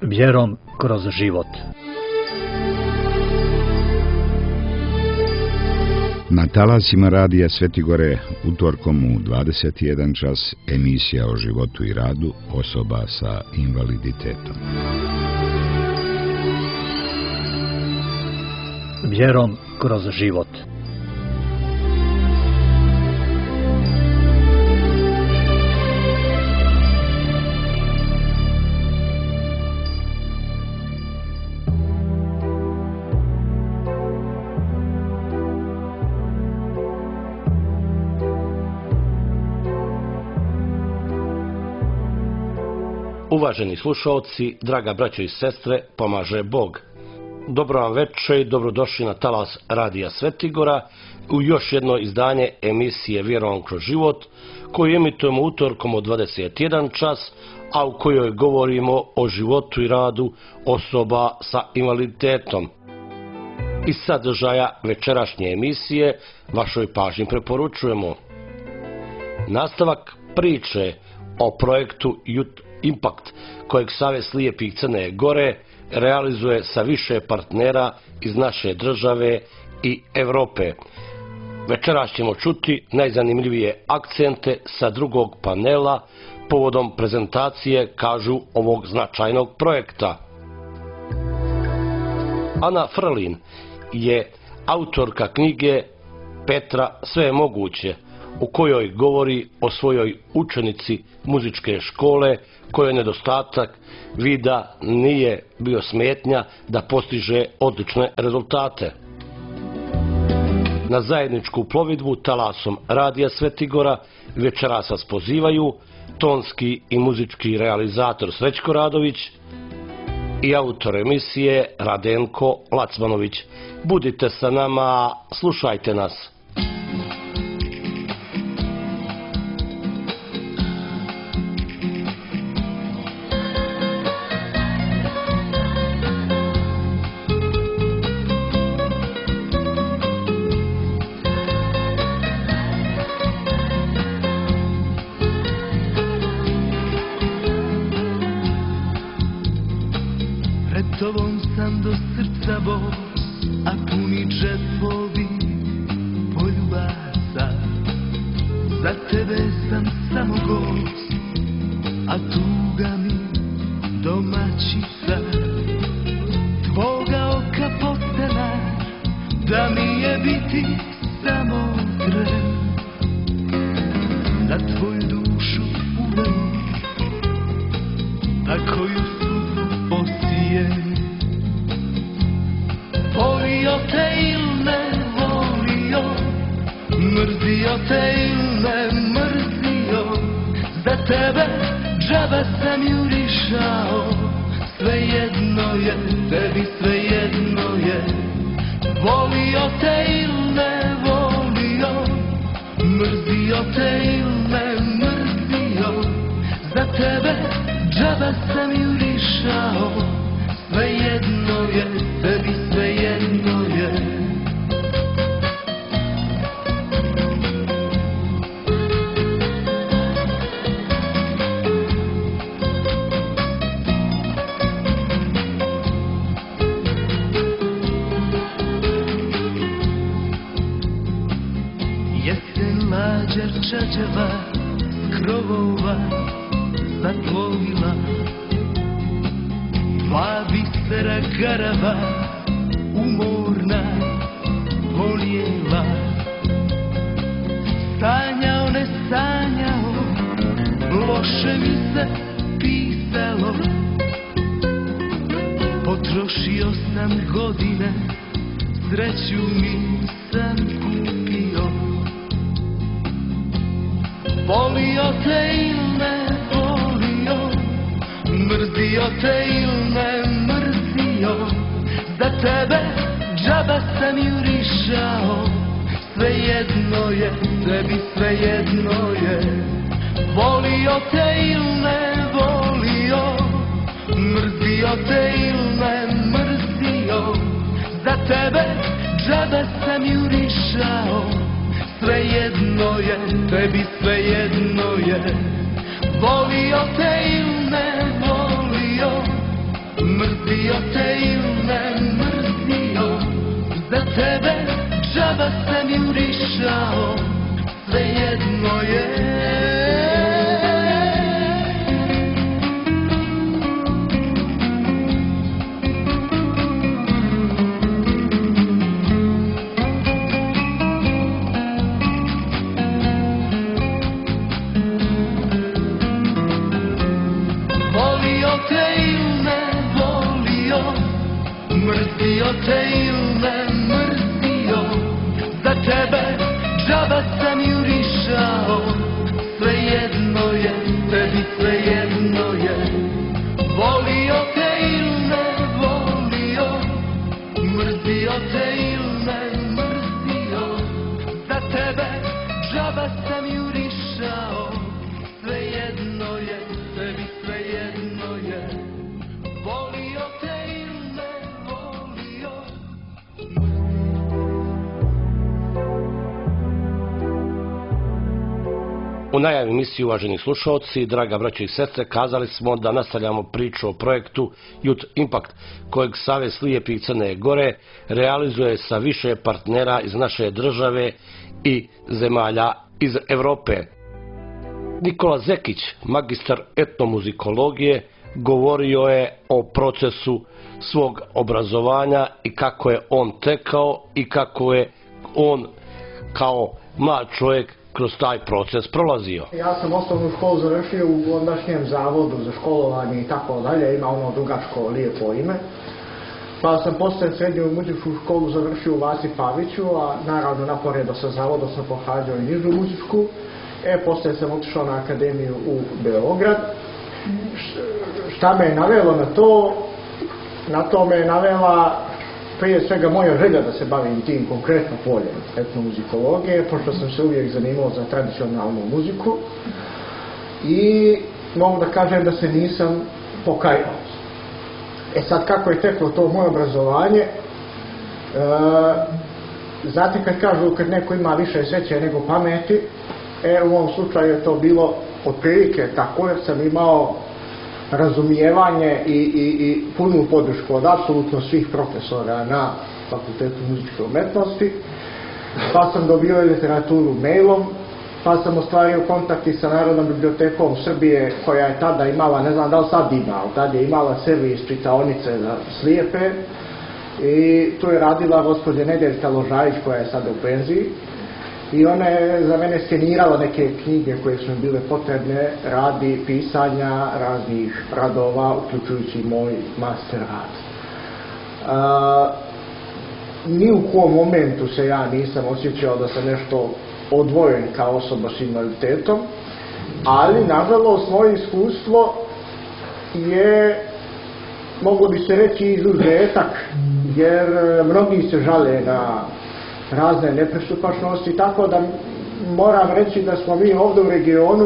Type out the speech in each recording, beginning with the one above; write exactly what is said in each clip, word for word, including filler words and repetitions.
Vjerom kroz život. Na talasima radija Svetigore utorkom u dvadeset jedan čas emisija o životu i radu osoba sa invaliditetom. Vjerom kroz život. Uvaženi slušalci, draga braćo i sestre, pomaže Bog. Dobro vam večer i dobrodošli na talas radija Svetigora u još jedno izdanje emisije Vjerom kroz život, koju emitujemo utorkom od dvadeset jedan čas, a u kojoj govorimo o životu i radu osoba sa invaliditetom. Iz sadržaja večerašnje emisije vašoj pažnji preporučujemo nastavak priče o projektu Youth Impact, kojeg Savez slijepih Crne Gore realizuje sa više partnera iz naše države i Evrope. Večeras ćemo čuti najzanimljivije akcente sa drugog panela povodom prezentacije, kažu, ovog značajnog projekta. Ana Frlin je autorka knjige Petra sve je moguće, u kojoj govori o svojoj učenici muzičke škole kojoj nedostatak vida nije bio smetnja da postiže odlične rezultate. Na zajedničku plovidbu talasom radija Svetigora večeras vas pozivaju tonski i muzički realizator Srećko Radović i autor emisije Radenko Lacmanović. Budite sa nama, slušajte nas. Tobom sam do srca bos, a puni džepovi poljubaca. Za tebe sam samo gost, a tuga mi domaćica. Tvoga oka podstanar, da mi je biti samo tren. Za tvoju dušu uvem, a koju su posijeni. Volio te il ne volio, mrzio te il ne mrzio. Za tebe džaba sam jurišao, svejedno je, tebi svejedno je. Volio te il ne volio, mrzio te il ne mrzio. Za tebe džaba sam jurišao, svejedno je, tebi svejedno je. Jesen lađa čađava, krovova zatlovila. Dva bisera garava, umorna, volijela. Sanjao, ne sanjao, loše mi se pisalo. Potrošio sam godine, sreću nisam kupio. Volio te il ne volio, mrzio te il ne mrzio. Za tebe džaba sam jurišao, svejedno je, tebi svejedno je. Volio te il ne volio, mrzio te il ne mrzio. Za tebe džaba sam jurišao, svejedno je, tebi svejedno je. Volio te il ne volio, Volio te ili ne mrzio, za tebe džaba sam jurišao, svejedno je. Mrzio te ili ne mrzio, za tebe džaba sam jurišao, svejedno je, tebi svejedno je. Volio te ili ne volio, mrzio te ili ne mrzio, za tebe džaba sam jurišao, svejedno je, tebi svejedno je. Volio te U najavi emisiji, uvaženi slušalci, draga braćo i sestre, kazali smo da nastavljamo priču o projektu Youth Impact, kojeg Savez slijepih Crne Gore realizuje sa više partnera iz naše države i zemalja iz Evrope. Nikola Zekić, magistar etnomuzikologije, govorio je o procesu svog obrazovanja i kako je on tekao i kako je on kao mlad čovjek kroz taj proces prolazio. Ja sam osnovnu školu završio u ondašnjem zavodu za školovanje i tako dalje, ima ono dugačko lijepo ime. Pa sam poslije srednju muzičku školu završio u Vasi Paviću, a naravno naporedo sa zavodom sam pohađao i nižu muzičku. E, poslije sam otišao na akademiju u Beograd. Šta me je navelo na to? Na to me je navela prije svega moja želja da se bavim tim konkretno poljem etnomuzikologije, pošto sam se uvijek zanimao za tradicionalnu muziku i mogu da kažem da se nisam pokajao. E sad, kako je teklo to moje obrazovanje, e, znate kad kažu kad neko ima više sreće nego pameti, e, u ovom slučaju je to bilo otprilike tako, jer sam imao razumijevanje i, i, i punu podršku od apsolutno svih profesora na Fakultetu muzičke umetnosti, pa sam dobio literaturu mailom, pa sam ostvario kontakti sa Narodnom bibliotekom Srbije, koja je tada imala, ne znam da li sad ima, ali tada je imala servis čitaonice za slijepe i tu je radila gospođa Nedeljka Ložajić, koja je sada u penziji, i ona je za mene skenirala neke knjige koje su mi bile potrebne radi pisanja raznih radova, uključujući moj master rad. A, ni u kom momentu se ja nisam osjećao da sam nešto odvojen kao osoba s invaliditetom, ali nažalost moje iskustvo je, mogu bi se reći, izuzetak, jer mnogi se žale na razne nepristupačnosti, tako da moram reći da smo mi ovdje u regionu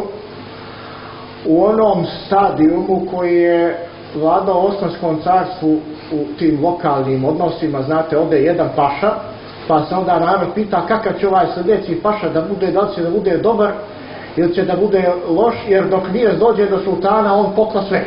u onom stadijumu koji je vladao Osmanskom carstvu u tim lokalnim odnosima. Znate, ovdje je jedan paša, pa se onda narod pita kakav će ovaj sljedeći paša da bude, da li će da bude dobar ili će da bude loš, jer dok nije dođe do sultana on pokla sve.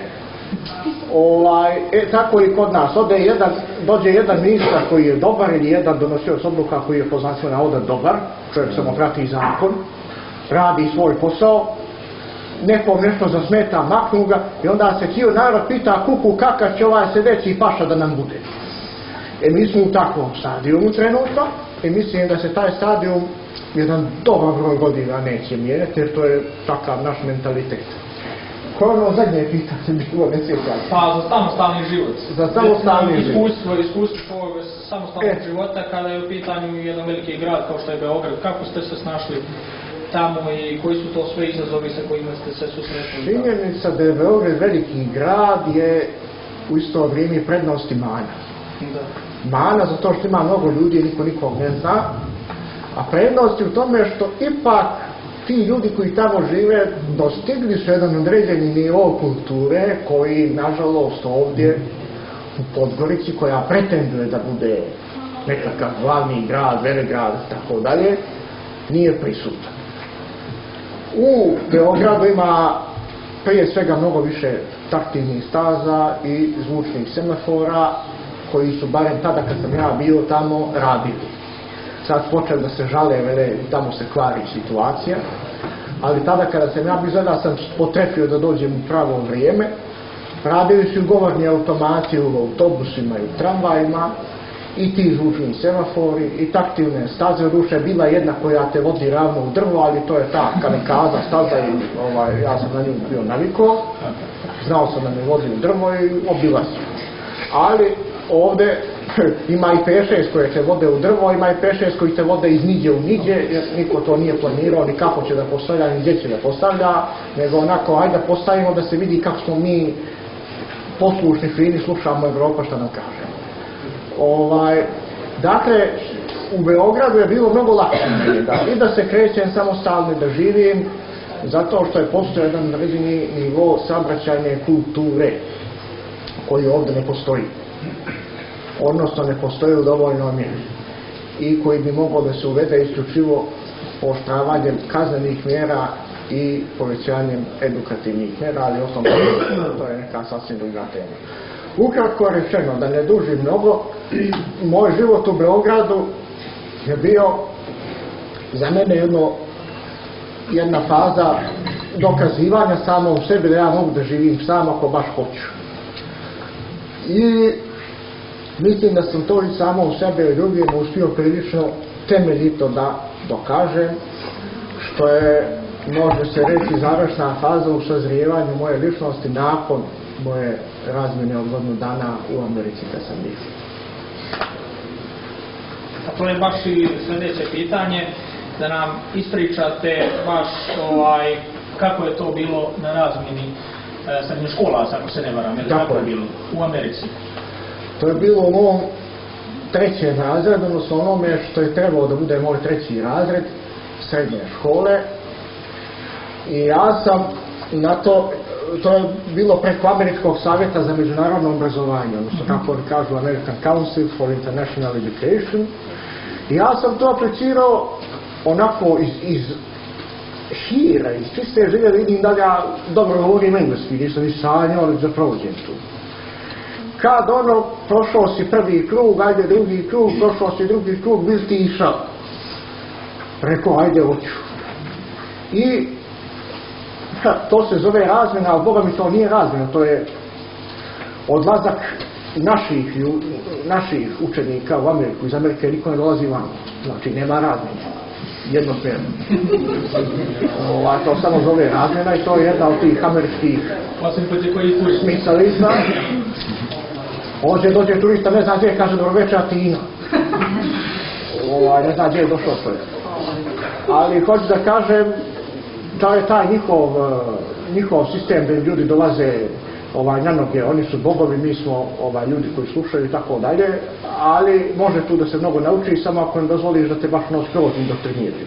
Ovaj, e, tako i kod nas, ovdje jedan, dođe jedan ministar koji je dobar ili jedan donosioc odluka koji je poznacio na ovdje dobar, čovjek samo prati zakon, radi svoj posao, nekom nešto zasmeta, maknu ga i onda se cijel narod pita kuku kakav će ovaj sljedeći paša da nam bude. E, mi smo u takvom stadijumu trenutno i mislim da se taj stadijum jedan dobar broj godina neće mijenjati, jer to je takav naš mentalitet. Koje ono zadnje pitanje bilo, ne sjećam? Pa za samostalni život. Za samostalni život. Iskustvo, iskustvo samostalnog e. života kada je u pitanju jedan veliki grad kao što je Beograd. Kako ste se snašli tamo i koji su to sve izazovi sa kojima ste se susretili? Činjenica da je Beograd veliki grad je u isto vrijeme prednost i mana. Da. Mana zato što ima mnogo ljudi, niko nikog ne zna, a prednost je u tome što ipak ti ljudi koji tamo žive dostigli su jedan određeni nivo kulture koji, nažalost, ovdje u Podgorici, koja pretenduje da bude nekakav glavni grad, velegrad i tako dalje, nije prisutan. U Beogradu ima prije svega mnogo više taktilnih staza i zvučnih semafora koji su barem tada kad sam ja bio tamo radili. Sad počeli da se žale, vele, tamo se kvari situacija, ali tada kada sam ja bio zada sam potrefio da dođem u pravo vrijeme. Radili su govorni automati u autobusima i u tramvajima i ti zvučni semafori i taktilne staze. U duše bila jedna koja te vodi ravno u drvo, ali to je ta kamikaza staza i ovaj, ja sam na nju bio navikao. Znao sam da me vodi u drvo i obilazio. Ali ovdje ima i pet šest koje te vode u drvo, ima i pet šest koji te vode iz niđe u niđe, jer niko to nije planirao ni kako će da postavlja, ni gdje će da postavlja, nego onako, ajde da postavimo da se vidi kako smo mi poslušni, fini, slušamo Evropa što nam kaže. Ovaj, dakle, u Beogradu je bilo mnogo lakše da, i da se krećem samostalno da živim, zato što je postojao jedan naredini nivo saobraćajne kulture koji ovdje ne postoji. Odnosno ne postoji u dovoljnoj mjeri i koji bi mogao da se uvede isključivo pooštravanjem kaznenih mjera i povećanjem edukativnih mjera, ali osnovno to je neka sasvim druga tema. Ukratko rečeno, da ne duži mnogo, moj život u Beogradu je bio za mene jedno, jedna faza dokazivanja samo u sebi da ja mogu da živim sam ako baš hoću. I mislim da sam to i samo u sebe i drugim uspio prilično temeljito da dokažem, što je, može se reći, završna faza u sazrijevanju moje ličnosti nakon moje razmjene od godinu dana u Americi kad sam bio. A to je baš i sljedeće pitanje, da nam ispričate baš ovaj, kako je to bilo na razmjeni e, srednjoškolaca, ako se ne varam, ili kako je bilo u Americi? To je bilo u mom trećem razredu, odnosno onome što je trebalo da bude moj treći razred srednje škole. I ja sam na to, to je bilo preko Američkog savjeta za međunarodno obrazovanje, odnosno kako oni kažu American Council for International Education. I ja sam to aplicirao onako iz, iz šira, iz čiste želje, vidim da ja dobro govorim engleski, nisam ni sanjao, ali za provođen tu. Kad ono, prošao si prvi krug, ajde drugi krug, prošao si drugi krug, bil ti išao. Rekao, ajde hoću. I to se zove razmjena, ali Boga mi to nije razmjena, to je odlazak naših, naših učenika u Ameriku. Iz Amerike niko ne dolazi van, znači nema razmjena, jednosmjerno. To samo zove razmjena i to je jedna od tih američkih smisalica. Ovdje dođe turista, ne zna gdje, kaže dobro večer, Atina. Ovaj, ne zna gdje je došlo to je. Ali hoću da kažem, da je taj njihov, njihov sistem da ljudi dolaze ovaj, na noge, oni su bogovi, mi smo ovaj, ljudi koji slušaju i tako dalje, ali može tu da se mnogo nauči samo ako ne dozvoliš da te baš nos skroz indoktriniraju.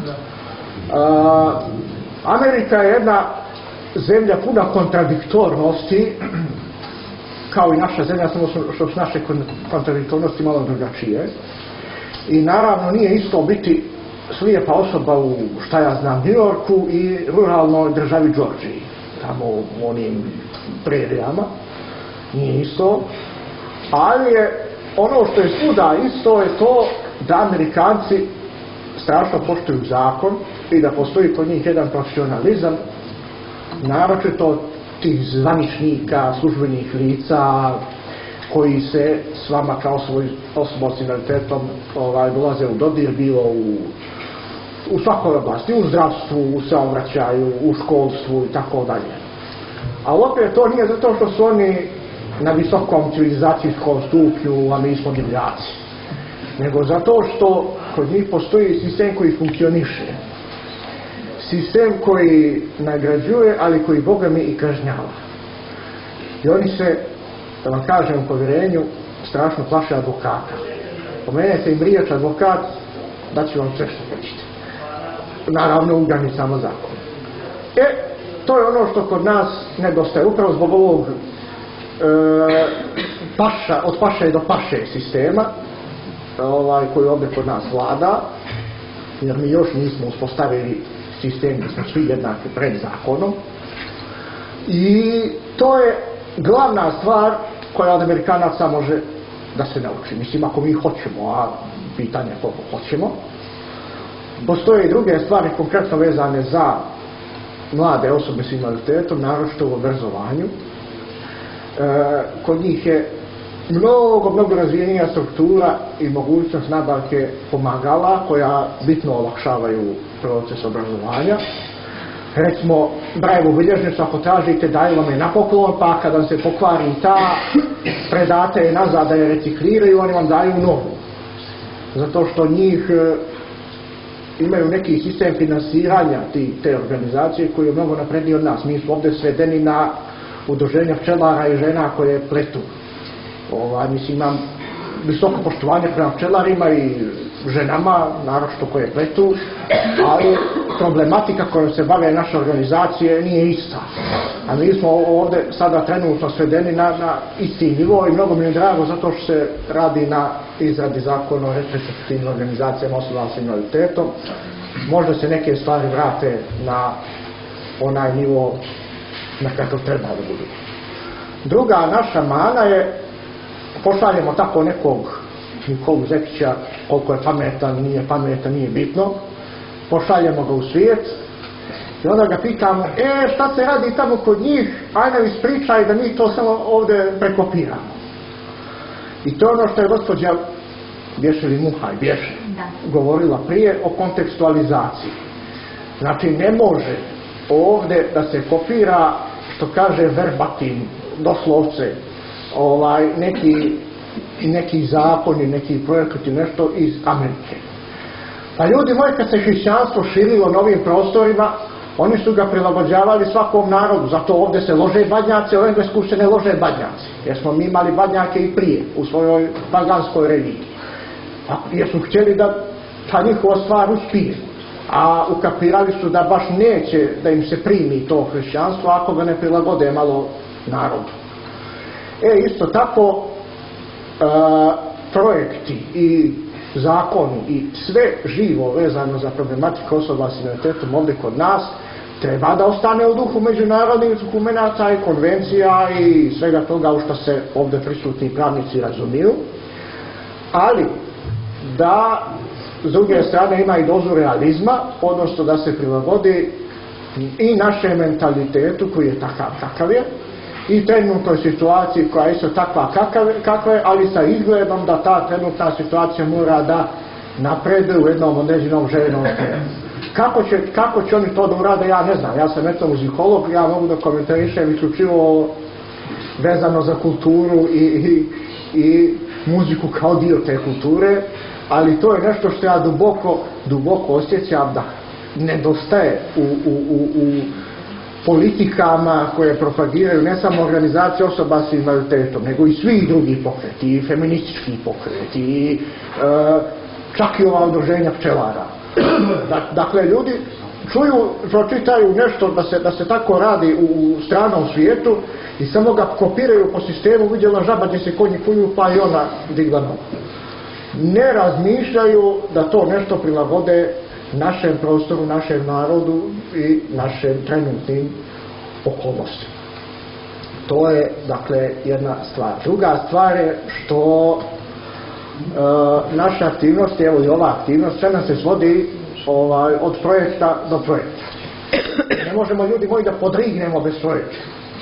Amerika je jedna zemlja puna kontradiktornosti, kao i naša zemlja, samo što su naše kontradiktornosti malo drugačije. I naravno nije isto biti slijepa osoba u, šta ja znam, New Yorku i ruralnoj državi Georgiji, tamo u onim prerijama, nije isto. Ali je ono što je svuda isto je to da Amerikanci strašno poštuju zakon i da postoji kod njih jedan profesionalizam, naročito tih zvaničnika, službenih lica koji se s vama kao svoj osobom s invaliditetom ovaj, dolaze u dodir, bilo u, u svakoj oblasti, u zdravstvu, u saobraćaju, u školstvu i tako dalje. Ali opet to nije zato što su oni na visokom civilizacijskom stupnju, a mi smo divljaci, nego zato što kod njih postoji sistem koji funkcioniše. Sistem koji nagrađuje, ali koji Boga mi i kažnjava. I oni se, da vam kažem u povjerenju, strašno plaše advokata. Pomenete im riječ advokat, da će vam sve što hoćete. Naravno u granicama zakona. E, to je ono što kod nas nedostaje, upravo zbog ovog e, paša, od paše do paše sistema, ovaj, koji ovdje kod nas vlada, jer mi još nismo uspostavili sistem da smo svi jednaki pred zakonom. I to je glavna stvar koja od Amerikanaca može da se nauči. Mislim, ako mi hoćemo, a pitanje je koliko hoćemo. Postoje i druge stvari konkretno vezane za mlade osobe s invaliditetom, naročito u obrazovanju. E, kod njih je mnogo, mnogo razvijenija struktura i mogućnost nabavke pomagala koja bitno olakšavaju proces obrazovanja. Recimo, Brailleovu bilježnicu ako tražite daju vam je na poklon, pa kada se pokvari ta, predate je nazad da je recikliraju, oni vam daju novu. Zato što njih e, imaju neki sistem finansiranja ti, te organizacije koji je mnogo napredniji od nas. Mi smo ovdje svedeni na udruženja pčelara i žena koje pletu. Ovaj, mislim, imam visoko poštovanje prema pčelarima i ženama, naročito koje pletu, ali problematika kojom se bave naše organizacije nije ista. A mi smo ovdje sada trenutno svedeni na, na isti nivo i mnogo mi je drago zato što se radi na izradi zakona o reprezentativnim organizacijama osoba s invaliditetom. Možda se neke stvari vrate na onaj nivo na kakav treba da budu. Druga naša mana je, pošaljemo tako nekog Nikolu Zekića, koliko je pametan, nije pametan, nije bitno, pošaljemo ga u svijet i onda ga pitamo, e, šta se radi tamo kod njih, aj nam ispričaj da mi to samo ovdje prekopiramo. I to je ono što je gospođa Bješeli Muhaj, Bješe, govorila prije o kontekstualizaciji. Znači, ne može ovdje da se kopira, što kaže verbatim, doslovce, ovaj, neki neki zakoni, neki projekti, nešto iz Amerike. Pa ljudi moji, kad se hrišćanstvo širilo novim prostorima, oni su ga prilagođavali svakom narodu, zato ovdje se lože badnjaci, u Englesku se ne lože badnjaci, jer smo mi imali badnjake i prije, u svojoj paganskoj religiji. Pa, jer su htjeli da ta njihova stvar uspije, a ukapirali su da baš neće da im se primi to hrišćanstvo ako ga ne prilagode malo narodu. E, isto tako, Uh, projekti i zakoni i sve živo vezano za problematiku osoba s invaliditetom ovdje kod nas treba da ostane u duhu međunarodnih dokumenata i konvencija i svega toga u što se ovdje prisutni pravnici razumiju, ali da s druge strane ima i dozu realizma, odnosno da se prilagodi i našem mentalitetu koji je takav kakav je, i trenutnoj situaciji koja je isto takva kakva je, ali sa izgledom da ta trenutna situacija mora da napreduje u jednom određenom željenom smjeru. Kako će, kako će oni to da urade, ja ne znam. Ja sam eto muzikolog, ja mogu da komentarišem isključivo vezano za kulturu i, i, i muziku kao dio te kulture, ali to je nešto što ja duboko, duboko osjećam da nedostaje u, u, u, u politikama koje propagiraju ne samo organizacije osoba s invaliditetom, nego i svi drugi pokreti, i feministički pokreti, i e, čak i ova udruženja pčelara. Dakle, ljudi čuju, pročitaju nešto da se, da se tako radi u stranom svijetu i samo ga kopiraju po sistemu, vidjela žaba gdje se konji kuju, pa i ona digla nogu. Ne razmišljaju da to nešto prilagode našem prostoru, našem narodu i našem trenutnim okolnostima. To je, dakle, jedna stvar. Druga stvar je što e, naša aktivnost, evo i ova aktivnost, sve nam se svodi ovaj, od projekta do projekta. Ne možemo, ljudi moji, da podrignemo bez projekta.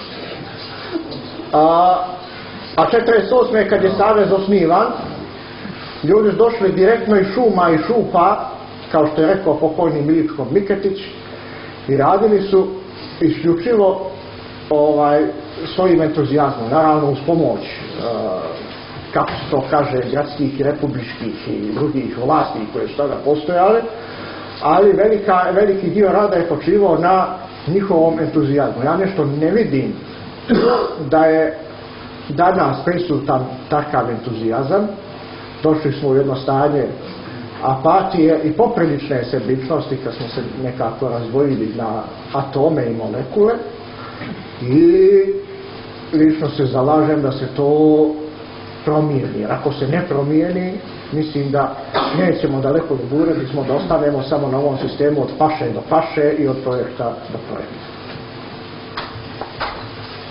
A, a četrdeset osme kad je Savez osnivan, ljudi su došli direktno iz šuma i šupa, kao što je rekao pokojni Miličko Miketić, i radili su isključivo ovaj, svojim entuzijazmom, naravno uz pomoć, e, kako se to kaže, gradskih i republičkih i drugih vlasti koje su tada postojale, ali velika, veliki dio rada je počivao na njihovom entuzijazmu. Ja nešto ne vidim da je danas prisutan takav entuzijazam. Došli smo u jedno stanje apatije i poprilične sebičnosti kad smo se nekako razdvojili na atome i molekule, i lično se zalažem da se to promijeni. Jer ako se ne promijeni, mislim da nećemo daleko do gure, mi smo da ostanemo samo na ovom sistemu od paše do paše i od projekta do projekta.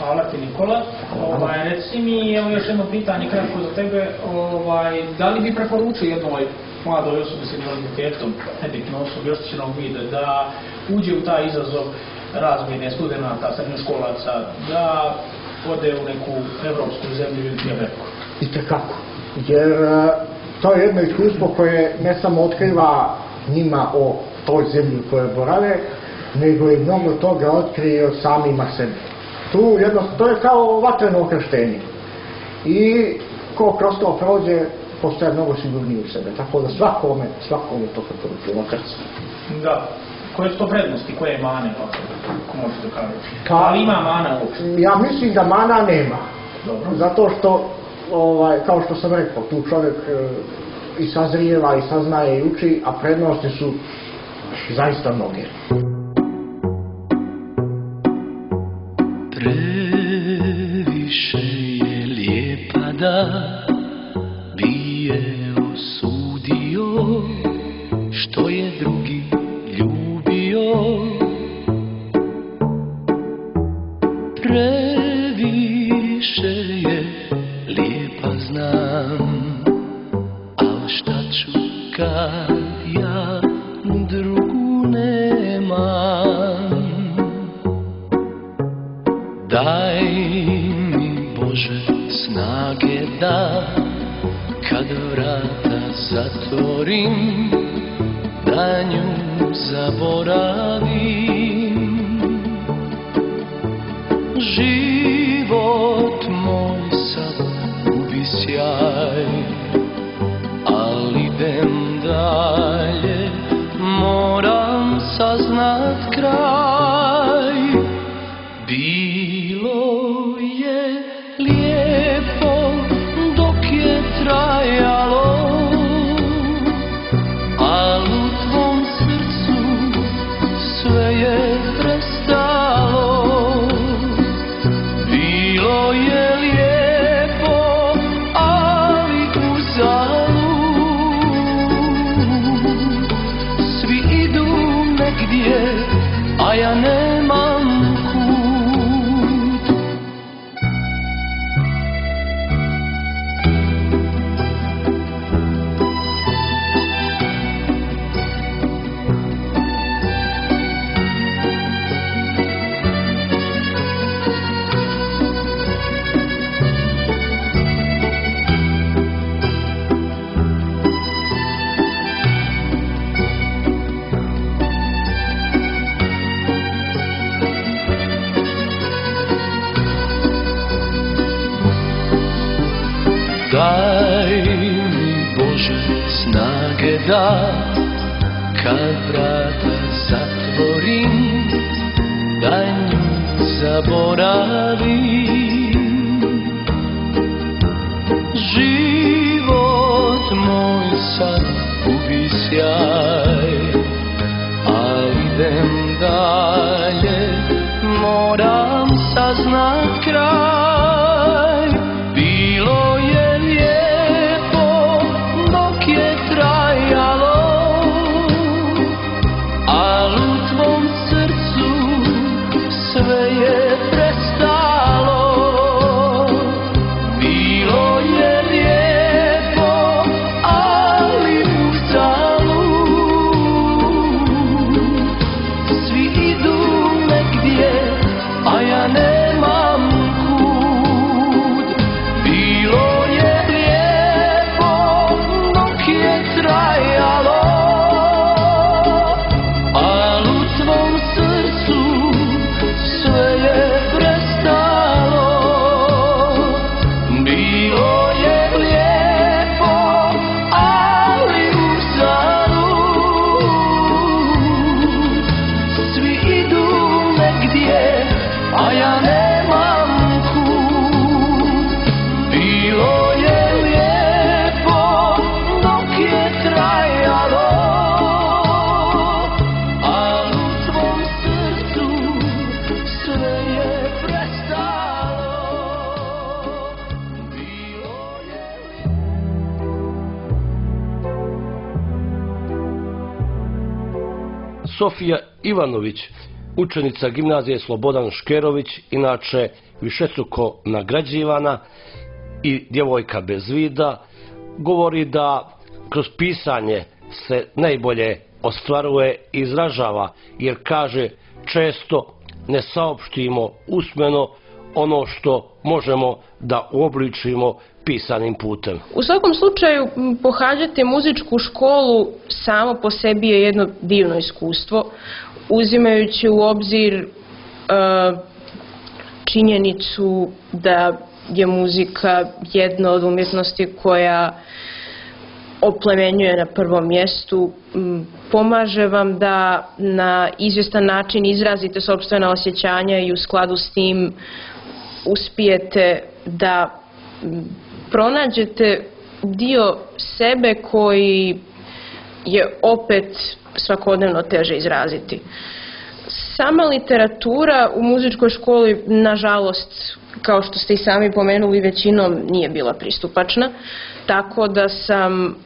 Hvala ti, Nikola. Ovaj, reci mi, evo još jedno pitanje kratko za tebe. Ovaj, da li bi preporučio jednoj mladoj osobi s invaliditetom, nebitno osobi oštećenog vida, da uđe u taj izazov razmjene studenata, srednjoškolaca, da ode u neku evropsku zemlju ili Ameriku? Itekako. Jer to je jedno iskustvo koje ne samo otkriva njima o toj zemlji u kojoj borave, nego i mnogo toga otkrije o samima sebi. Tu jedno, to je kao vatreno okrštenje. I ko kroz to prođe, postaje mnogo sigurniji u sebe. Tako da svakome, svakome to preporučujem od srca. Da. Koje su to prednosti, koje je mane, ako možete kažete? Pa, ali ima mana uopšte? Ja mislim da mana nema. Dobro. Zato što, ovaj, kao što sam rekao, tu čovjek e, i sazrijeva, i saznaje, i uči, a prednosti su zaista mnoge. Previše je lijepa da bi je osudio, što je drugi ljubio. Previše je lijepa, znam, al šta ću kad ja drugu nemam. Daj mi, Bože, snage da kad vrata zatvorim, da nju zaboravim. Život moj sad gubi sjaj, ali idem dalje, moram saznat kraj. Bilo je lijepo dok je trajalo, al u tvom srcu sve je prestalo. Bilo je lijepo, ali uzalud. Svi idu negdje, a ja nemam kud. Daj mi, Bože, snage da kad vrata zatvorim, da nju zaboravim. Život moj sad gubi sjaj, ali idem dalje, moram saznat kraj. Bilo je Sofija Ivanović, učenica gimnazije Slobodan Škerović, inače višestruko nagrađivana i djevojka bez vida, govori da kroz pisanje se najbolje ostvaruje i izražava, jer kaže često ne saopštimo usmeno ono što možemo da uobličimo pisanim putem. U svakom slučaju, pohađati muzičku školu samo po sebi je jedno divno iskustvo, uzimajući u obzir e, činjenicu da je muzika jedna od umjetnosti koja oplemenjuje na prvom mjestu, pomaže vam da na izvjestan način izrazite sopstvena osjećanja i u skladu s tim uspijete da pronađete dio sebe koji je opet svakodnevno teže izraziti. Sama literatura u muzičkoj školi, nažalost, kao što ste i sami pomenuli, većinom nije bila pristupačna, tako da sam e,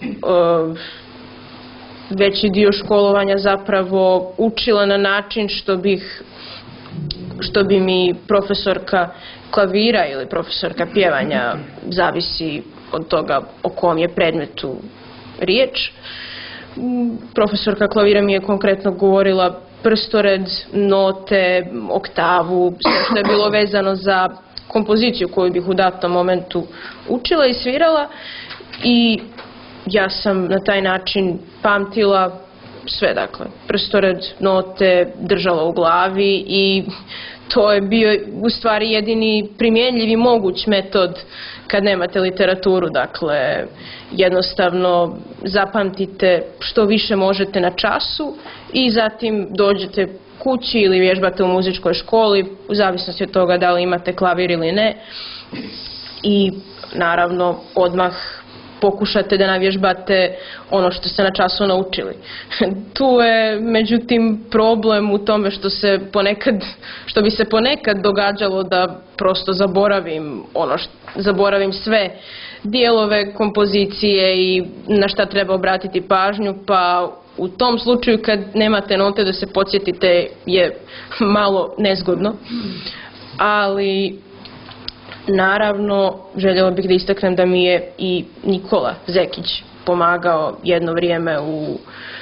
veći dio školovanja zapravo učila na način što bih što bi mi profesorka klavira ili profesorka pjevanja, zavisi od toga o kom je predmetu riječ. Profesorka klavira mi je konkretno govorila prstored, note, oktavu, sve što je bilo vezano za kompoziciju koju bih u datom momentu učila i svirala, i ja sam na taj način pamtila sve, dakle, prstored, note, držala u glavi, i to je bio u stvari jedini primjenljivi moguć metod kad nemate literaturu. Dakle, jednostavno zapamtite što više možete na času i zatim dođete kući ili vježbate u muzičkoj školi, u zavisnosti od toga da li imate klavir ili ne, i naravno odmah pokušate da navježbate ono što ste na času naučili. Tu je međutim problem u tome što se ponekad, što bi se ponekad događalo da prosto zaboravim ono što, zaboravim sve dijelove kompozicije i na šta treba obratiti pažnju, pa u tom slučaju kad nemate note da se podsjetite je malo nezgodno. Ali naravno, željela bih da istaknem da mi je i Nikola Zekić pomagao jedno vrijeme u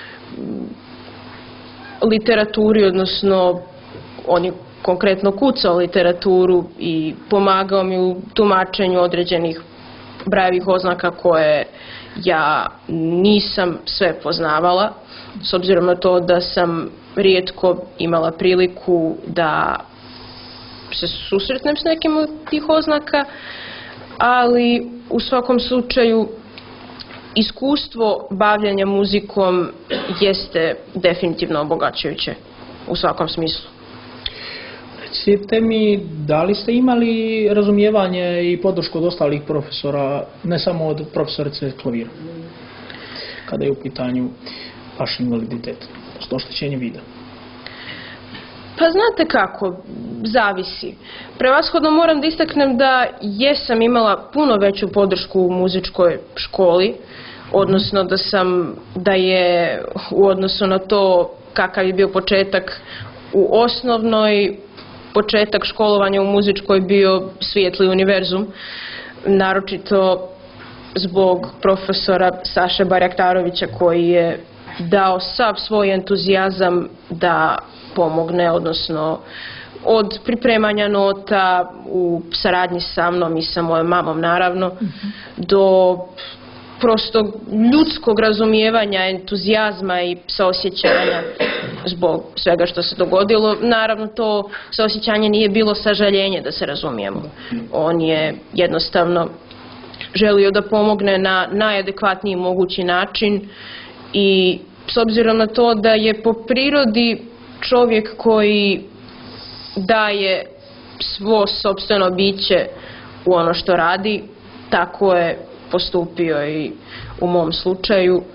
literaturi, odnosno on je konkretno kucao literaturu i pomagao mi u tumačenju određenih brajevih oznaka koje ja nisam sve poznavala, s obzirom na to da sam rijetko imala priliku da se susretnem s nekim od tih oznaka, ali u svakom slučaju iskustvo bavljanja muzikom jeste definitivno obogaćujuće u svakom smislu. Recite mi, da li ste imali razumijevanje i podršku od ostalih profesora, ne samo od profesorice klavira, kada je u pitanju vaš invaliditet, oštećenje vida? Pa znate kako, zavisi. Prevashodno moram da istaknem da jesam imala puno veću podršku u muzičkoj školi, odnosno da sam, da je u odnosu na to kakav je bio početak u osnovnoj, početak školovanja u muzičkoj bio svijetli univerzum, naročito zbog profesora Saše Barjaktarovića koji je dao sav svoj entuzijazam da pomogne, odnosno od pripremanja nota u saradnji sa mnom i sa mojom mamom naravno, mm-hmm. do prosto ljudskog razumijevanja, entuzijazma i saosjećanja zbog svega što se dogodilo. Naravno, to saosjećanje nije bilo sažaljenje, da se razumijemo. On je jednostavno želio da pomogne na najadekvatniji mogući način, i s obzirom na to da je po prirodi čovjek koji daje svo sopstveno biće u ono što radi, tako je postupio i u mom slučaju.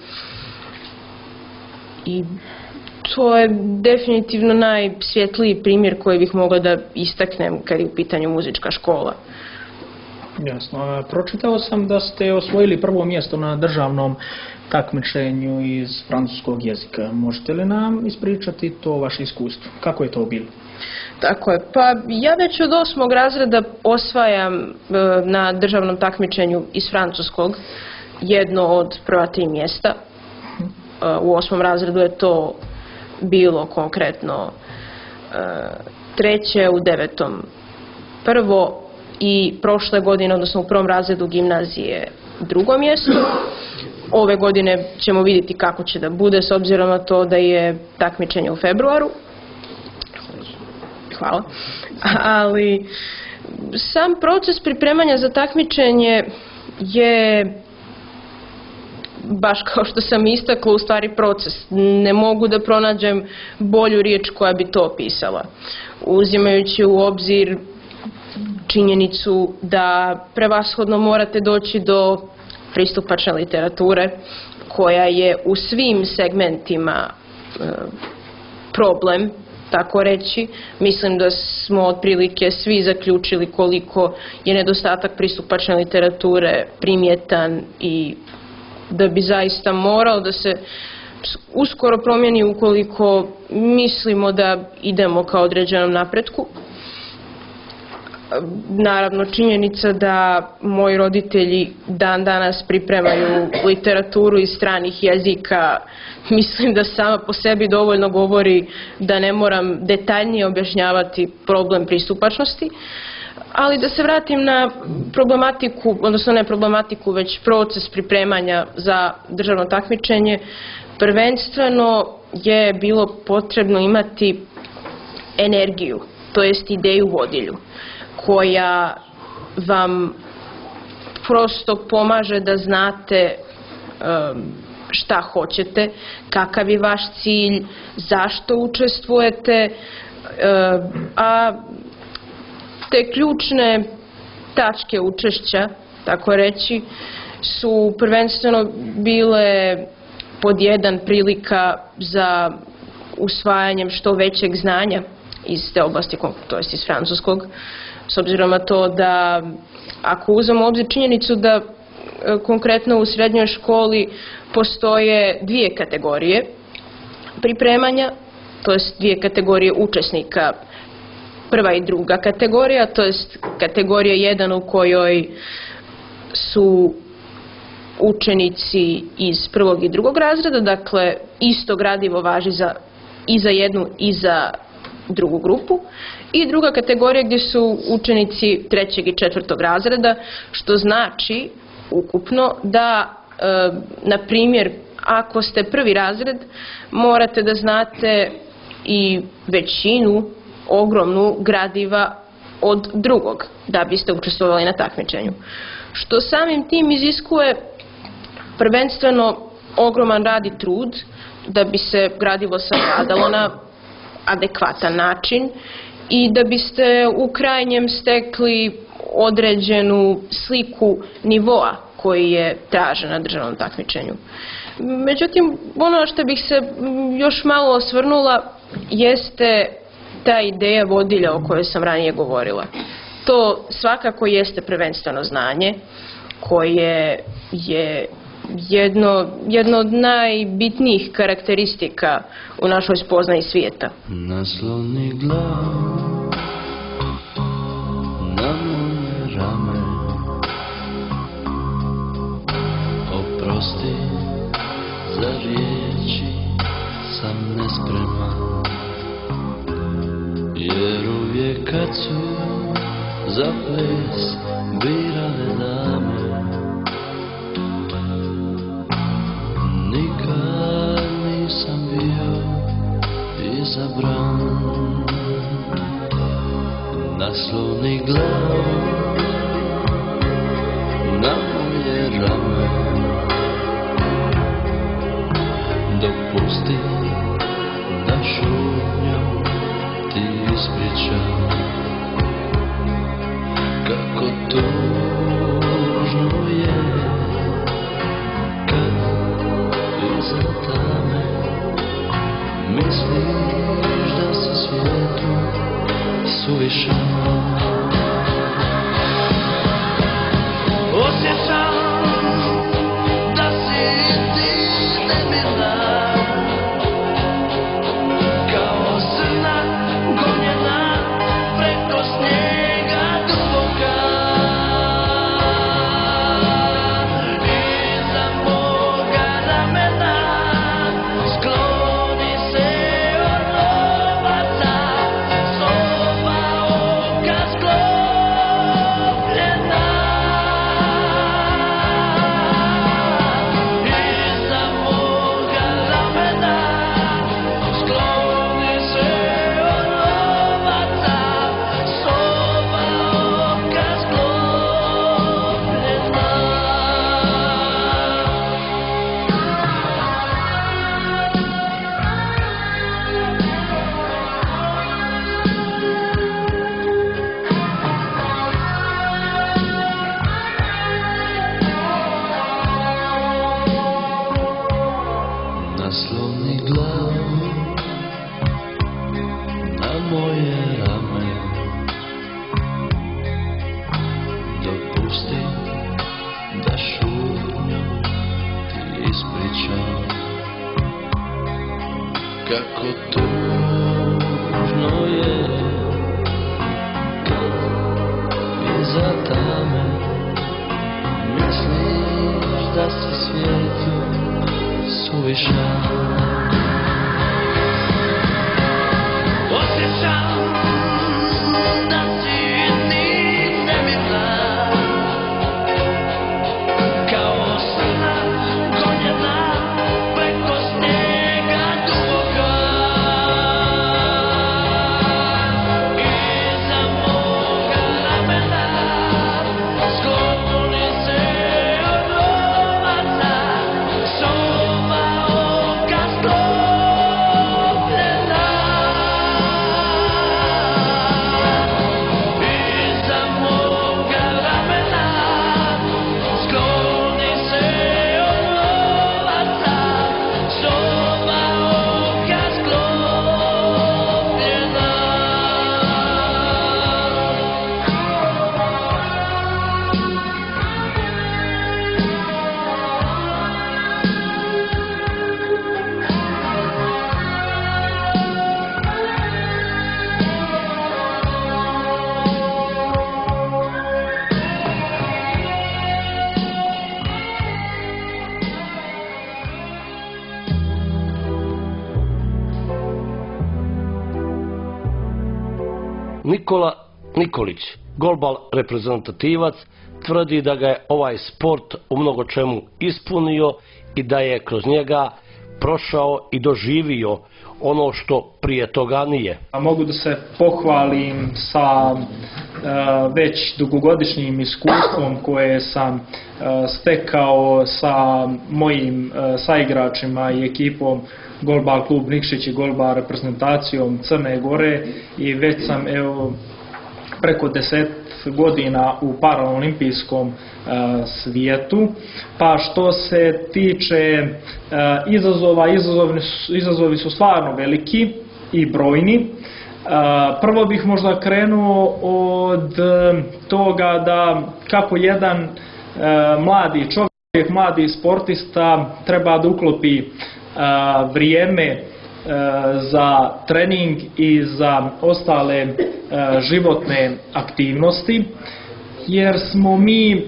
I to je definitivno najsvjetliji primjer koji bih mogla da istaknem kad je u pitanju muzička škola. Jasno. Pročitao sam da ste osvojili prvo mjesto na državnom takmičenju iz francuskog jezika. Možete li nam ispričati to vaše iskustvo? Kako je to bilo? Tako je. Pa ja već od osmog razreda osvajam e, na državnom takmičenju iz francuskog jedno od prva tri mjesta. E, u osmom razredu je to bilo konkretno e, treće, u devetom prvo i prošle godine, odnosno u prvom razredu gimnazije drugo mjesto. Ove godine ćemo vidjeti kako će da bude s obzirom na to da je takmičenje u februaru. Hvala. Ali sam proces pripremanja za takmičenje je, baš kao što sam istakla, u stvari proces. Ne mogu da pronađem bolju riječ koja bi to opisala. Uzimajući u obzir činjenicu da prevashodno morate doći do pristupačne literature koja je u svim segmentima e, problem, tako reći. Mislim da smo otprilike svi zaključili koliko je nedostatak pristupačne literature primjetan i da bi zaista morao da se uskoro promijeni ukoliko mislimo da idemo ka određenom napretku. Naravno, činjenica da moji roditelji dan danas pripremaju literaturu iz stranih jezika, mislim da sama po sebi dovoljno govori da ne moram detaljnije objašnjavati problem pristupačnosti. Ali da se vratim na problematiku, odnosno ne problematiku, već proces pripremanja za državno takmičenje, prvenstveno je bilo potrebno imati energiju, to jest ideju vodilju, koja vam prosto pomaže da znate um, šta hoćete, kakav je vaš cilj, zašto učestvujete, um, a te ključne tačke učešća, tako reći, su prvenstveno bile pod jedan prilika za usvajanjem što većeg znanja iz te oblasti, to jest iz francuskog, s obzirom na to da ako uzmemo u obzir činjenicu da konkretno u srednjoj školi postoje dvije kategorije pripremanja, to jest dvije kategorije učesnika. Prva i druga kategorija, to jest kategorija jedan u kojoj su učenici iz prvog i drugog razreda, dakle isto gradivo važi za, i za jednu i za drugu grupu, i druga kategorija gdje su učenici trećeg i četvrtog razreda, što znači ukupno da, e, na primjer, ako ste prvi razred, morate da znate i većinu ogromnu gradiva od drugog da biste učestvovali na takmičenju. Što samim tim iziskuje prvenstveno ogroman rad i trud da bi se gradivo savladalo na adekvatan način i da biste u krajnjem stekli određenu sliku nivoa koji je tražen na državnom takmičenju. Međutim, ono što bih se još malo osvrnula jeste ta ideja vodilja o kojoj sam ranije govorila. To svakako jeste prvenstveno znanje koje je jedno, jedno od najbitnijih karakteristika u našoj spoznaji svijeta. Nasloni glav na moje rame, oprosti za riječi sam nespreman, jer uvijek kad su za ples birale dame, nikad nisam bio izabran. Nasloni glavu na moje rame, dopusti da šutnjom ti ispričam kako tužno je kad iza tame misliš da si svijetu suvišan. kako tužno je kad iza tame misliš da si svijetu suvišan. Osjećam da si ni nebitna, kao srna gonjena preko snijega duboka. Iza moga ramena skloni se od novaca, soba oka sklopljena. Iza moga ramena skloni se od novaca, soba oka sklopljena. Nikola Nikolić, golbal reprezentativac, tvrdi da ga je ovaj sport u mnogo čemu ispunio i da je kroz njega prošao i doživio ono što prije toga nije. Mogu da se pohvalim sa e, već dugogodišnjim iskustvom koje sam e, stekao sa mojim e, saigračima i ekipom Golbal klub Nikšić i golbal reprezentacijom Crne Gore, i već sam evo preko deset godina u paraolimpijskom e, svijetu. Pa što se tiče e, izazova, izazovi, izazovi su stvarno veliki i brojni. E, prvo bih možda krenuo od toga da kako jedan e, mladi čovjek, mladi sportista treba da uklopi a, vrijeme a, za trening i za ostale a, životne aktivnosti, jer smo mi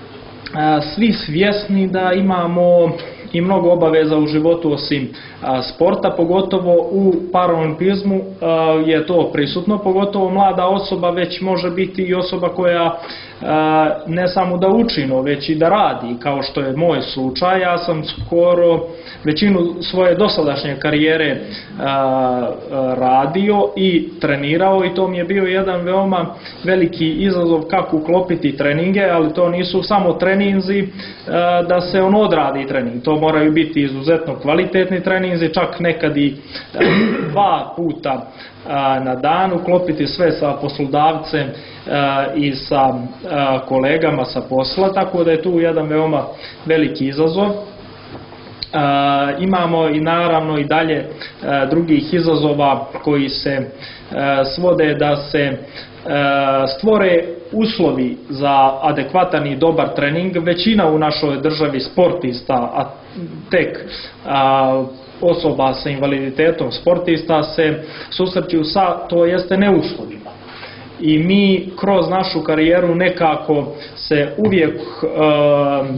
a, svi svjesni da imamo i mnogo obaveza u životu osim a, sporta, pogotovo u paraolimpizmu a, je to prisutno, pogotovo mlada osoba već može biti i osoba koja a, ne samo da uči, no već i da radi, kao što je moj slučaj. Ja sam skoro većinu svoje dosadašnje karijere a, a, radio i trenirao, i to mi je bio jedan veoma veliki izazov kako uklopiti treninge, ali to nisu samo treninzi a, da se on odradi trening, to moraju biti izuzetno kvalitetni treninzi, čak nekad i a, dva puta a, na dan, uklopiti sve sa poslodavcem a, i sa a, kolegama sa posla, tako da je tu jedan veoma veliki izazov. Uh, imamo i naravno i dalje uh, drugih izazova koji se uh, svode da se uh, stvore uslovi za adekvatan i dobar trening. Većina u našoj državi sportista, a tek uh, osoba sa invaliditetom sportista se susreću sa, to jeste, neuslovima. I mi kroz našu karijeru nekako se uvijek uh,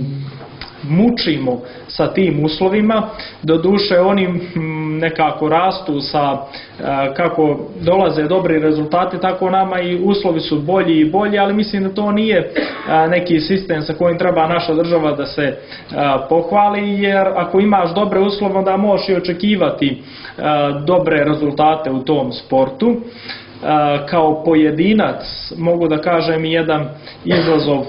mučimo sa tim uslovima, doduše oni nekako rastu sa, kako dolaze dobri rezultati, tako nama i uslovi su bolji i bolji, ali mislim da to nije neki sistem sa kojim treba naša država da se pohvali, jer ako imaš dobre uslove onda možeš i očekivati dobre rezultate u tom sportu. Kao pojedinac mogu da kažem i jedan izazov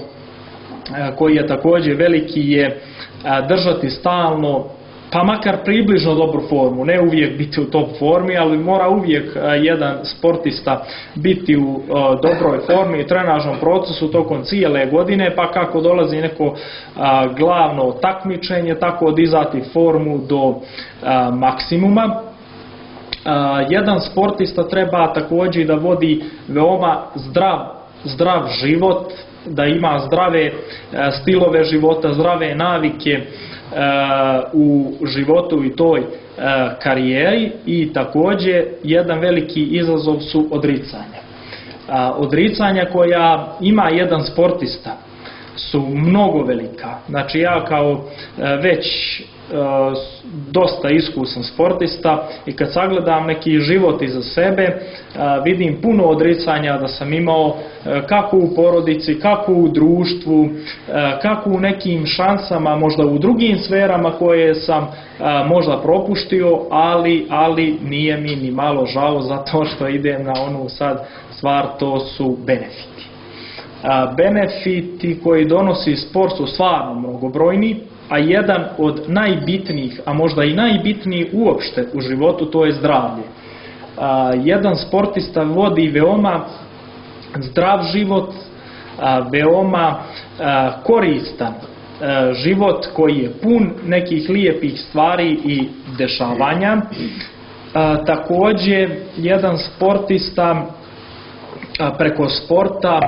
koji je također veliki je držati stalno, pa makar približno dobru formu, ne uvijek biti u top formi, ali mora uvijek jedan sportista biti u dobroj formi i trenažnom procesu tokom cijele godine, pa kako dolazi neko glavno takmičenje, tako dizati formu do maksimuma. Jedan sportista treba također da vodi veoma zdrav, zdrav život, da ima zdrave stilove života, zdrave navike, u životu i toj karijeri i također jedan veliki izazov su odricanja. Odricanja koja ima jedan sportista su mnogo velika. Znači ja kao već dosta iskusan sportista i kad sagledam neki život iza sebe vidim puno odricanja da sam imao kako u porodici, kako u društvu, kako u nekim šansama, možda u drugim sferama koje sam možda propuštio, ali, ali nije mi ni malo žao zato što idem na onu sad stvar, to su benefiti. Benefiti koji donosi sport su stvarno mnogobrojni, a jedan od najbitnijih, a možda i najbitniji uopšte u životu, to je zdravlje. Jedan sportista vodi veoma zdrav život, veoma koristan život koji je pun nekih lijepih stvari i dešavanja. Također, jedan sportista preko sporta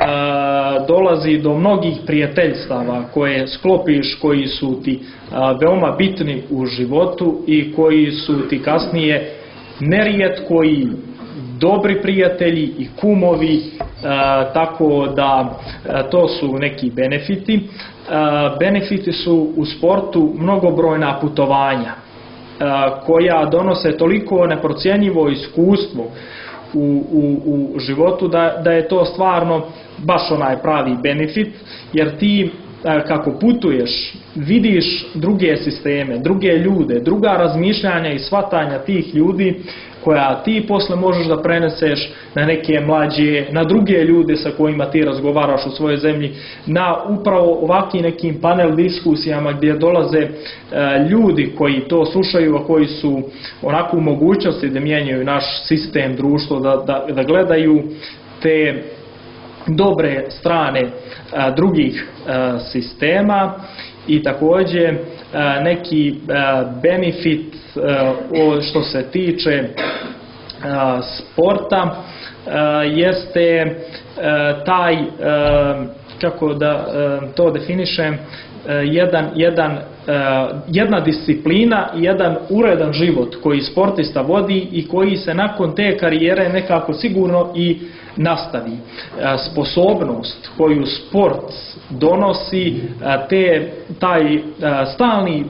dolazi do mnogih prijateljstava koje sklopiš, koji su ti veoma bitni u životu i koji su ti kasnije nerijetko i dobri prijatelji i kumovi, tako da to su neki benefiti. Benefiti su u sportu mnogobrojna putovanja koja donose toliko neprocjenjivo iskustvo U, u, u životu da, da je to stvarno baš onaj pravi benefit, jer ti kako putuješ vidiš druge sisteme, druge ljude, druga razmišljanja i shvatanja tih ljudi koja ti posle možeš da preneseš na neke mlađe, na druge ljude sa kojima ti razgovaraš u svojoj zemlji, na upravo ovakvim nekim panel diskusijama gdje dolaze e, ljudi koji to slušaju, a koji su onako u mogućnosti da mijenjaju naš sistem, društvo, da, da, da gledaju te dobre strane a, drugih a, sistema i također a, neki a, benefit a, o, što se tiče a, sporta a, jeste a, taj a, kako da a, to definišem, a, jedan, jedan, a, jedna disciplina i jedan uredan život koji sportista vodi i koji se nakon te karijere nekako sigurno i nastavi. Sposobnost koju sport donosi, te, taj stalni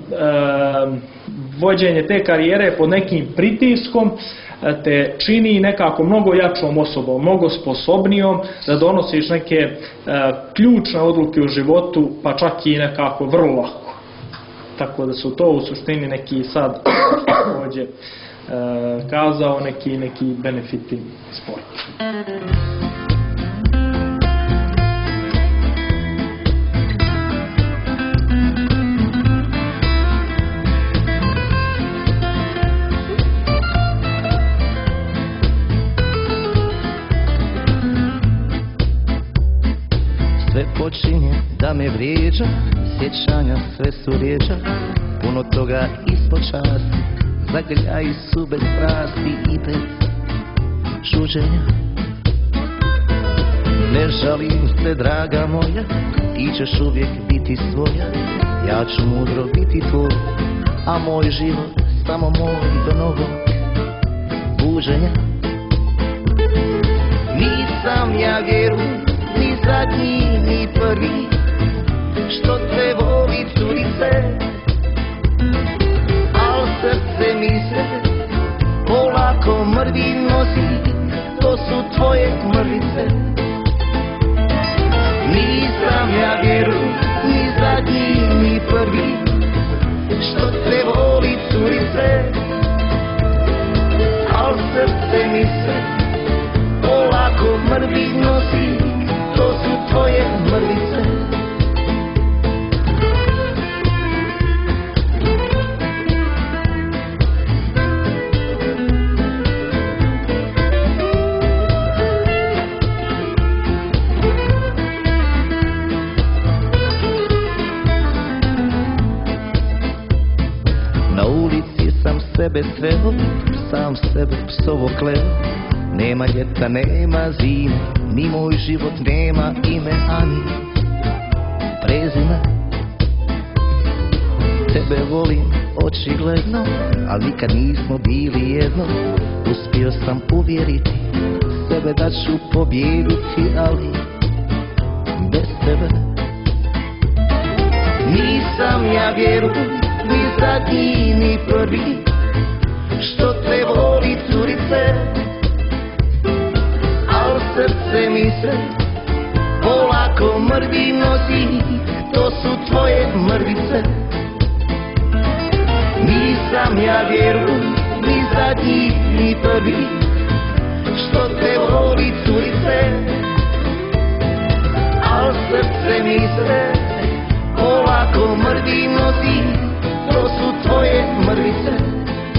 vođenje te karijere pod nekim pritiskom te čini nekako mnogo jačom osobom, mnogo sposobnijom da donosiš neke ključne odluke u životu, pa čak i nekako vrlo lako. Tako da su to u suštini neki sad također kazao neki, neki benefiti sporta. Sve počinje da me vrijeđa, sjećanja sve su rijeđa, puno toga ispod časti, zagrljaji su bez strasti i bez čuđenja. Ne žalim se, draga moja, ti ćeš uvijek biti svoja, ja ću mudro biti tvoj, a moj život samo moj do novog buđenja. Nisam ja vjeruj, ni zadnji, ni prvi, što te voli curice, al srce mi se polako mrvi nosi, to su tvoje mrvice. Nisam ja vjeruj, ni zadnji, ni prvi, što te voli curice, al srce mi se polako mrvi nosi, to su tvoje mrvice. Na ulici sam sebe sveo, sam sebe psovo kleo, nema ljeta, nema zime, ni moj život nema ime, ani prezime. volim očigledno, ali nikad nismo bili jedno. Uspio sam uvjeriti sebe da ću pobijediti, ali bez tebe. Nisam ja vjeruj ni zadnji ni prvi što te voli curice, al srce mi se polako mrvi nosi, to su tvoje mrvice. Nisam ja vjeruj ni zadnji ni prvi što te voli curice, al srce mi se polako mrvi nosi, to su tvoje mrvice.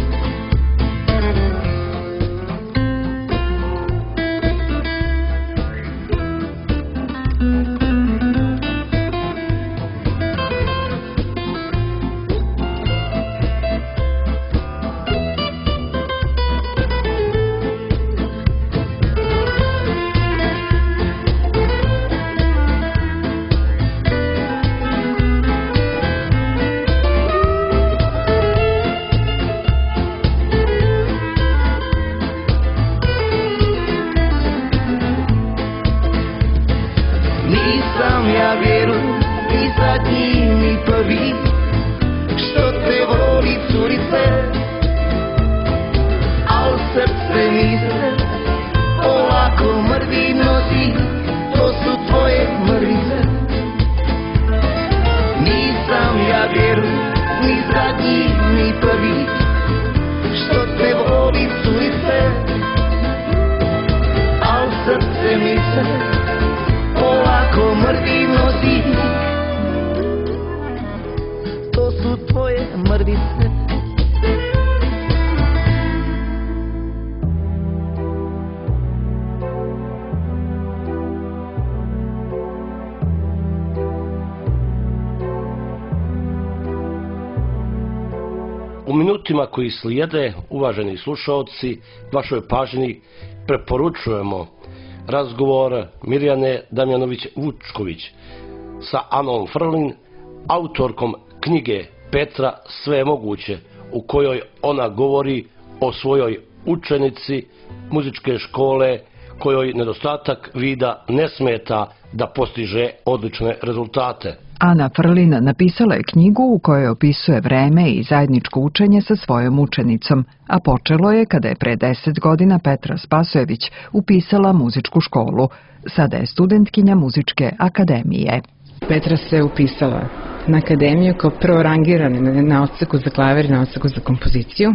U minutima koji slijede, uvaženi slušaoci, vašoj pažnji preporučujemo razgovor Mirjane Damjanović-Vučković sa Anom Frlin, autorkom knjige Petra Sve je moguće, u kojoj ona govori o svojoj učenici muzičke škole kojoj nedostatak vida ne smeta da postiže odlične rezultate. Ana Frlin napisala je knjigu u kojoj opisuje vreme i zajedničko učenje sa svojom učenicom, a počelo je kada je pre deset godina Petra Spasojević upisala muzičku školu. Sada je studentkinja Muzičke akademije. Petra se upisala na akademiju kao prvo rangirana na odseku za klavir i na odseku za kompoziciju.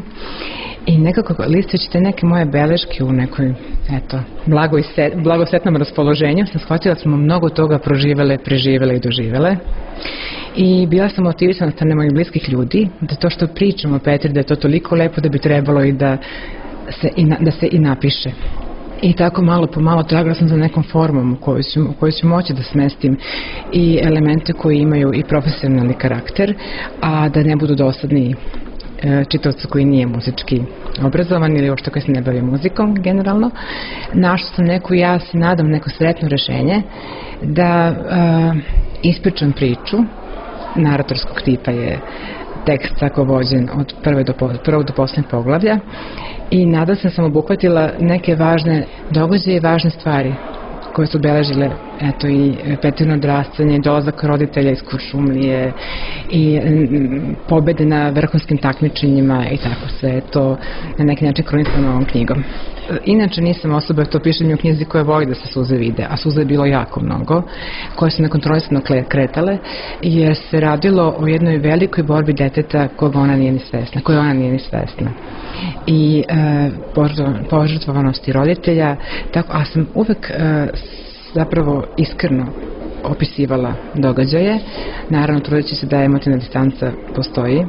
I nekako listajući te neke moje beleške u nekoj, eto, blagosetnom raspoloženju, sam shvatila da smo mnogo toga proživele, preživele i doživele. I bila sam motivisana od strane mojih bliskih ljudi, da to što pričam o Petri, da je to toliko lepo da bi trebalo i da se i, na, da se i napiše. I tako malo po malo tragala sam za nekom formom u kojoj ću, u kojoj ću moći da smestim i elemente koji imaju i profesionalni karakter, a da ne budu dosadni čitaoca koji nije muzički obrazovan ili uopšte koji se ne bavi muzikom generalno. Našla sam neku, ja se nadam, neko sretno rešenje da uh, ispričam priču. Naratorskog tipa je tekst tako vođen od prve do, prvog do poslednjeg poglavlja i nadam se sam obuhvatila neke važne događaje i važne stvari koje su obeležile, eto, i Petrino odrastanje, dolazak roditelja iz Kuršumlije i pobede na vrhunskim takmičenjima i tako se je to na neki način kronisano ovom knjigom. Inače nisam osoba, to pišem u knjizi koja voli da se suze vide, a suze je bilo jako mnogo, koje su nekontrolisano kretale, jer se radilo o jednoj velikoj borbi deteta koga ona nije ni svesna, koja ona nije ni svesna. I e, požrtvovanosti roditelja, tako, a sam uvek e, zapravo iskreno opisivala događaje, naravno trudeći se da emotivna distanca postoji,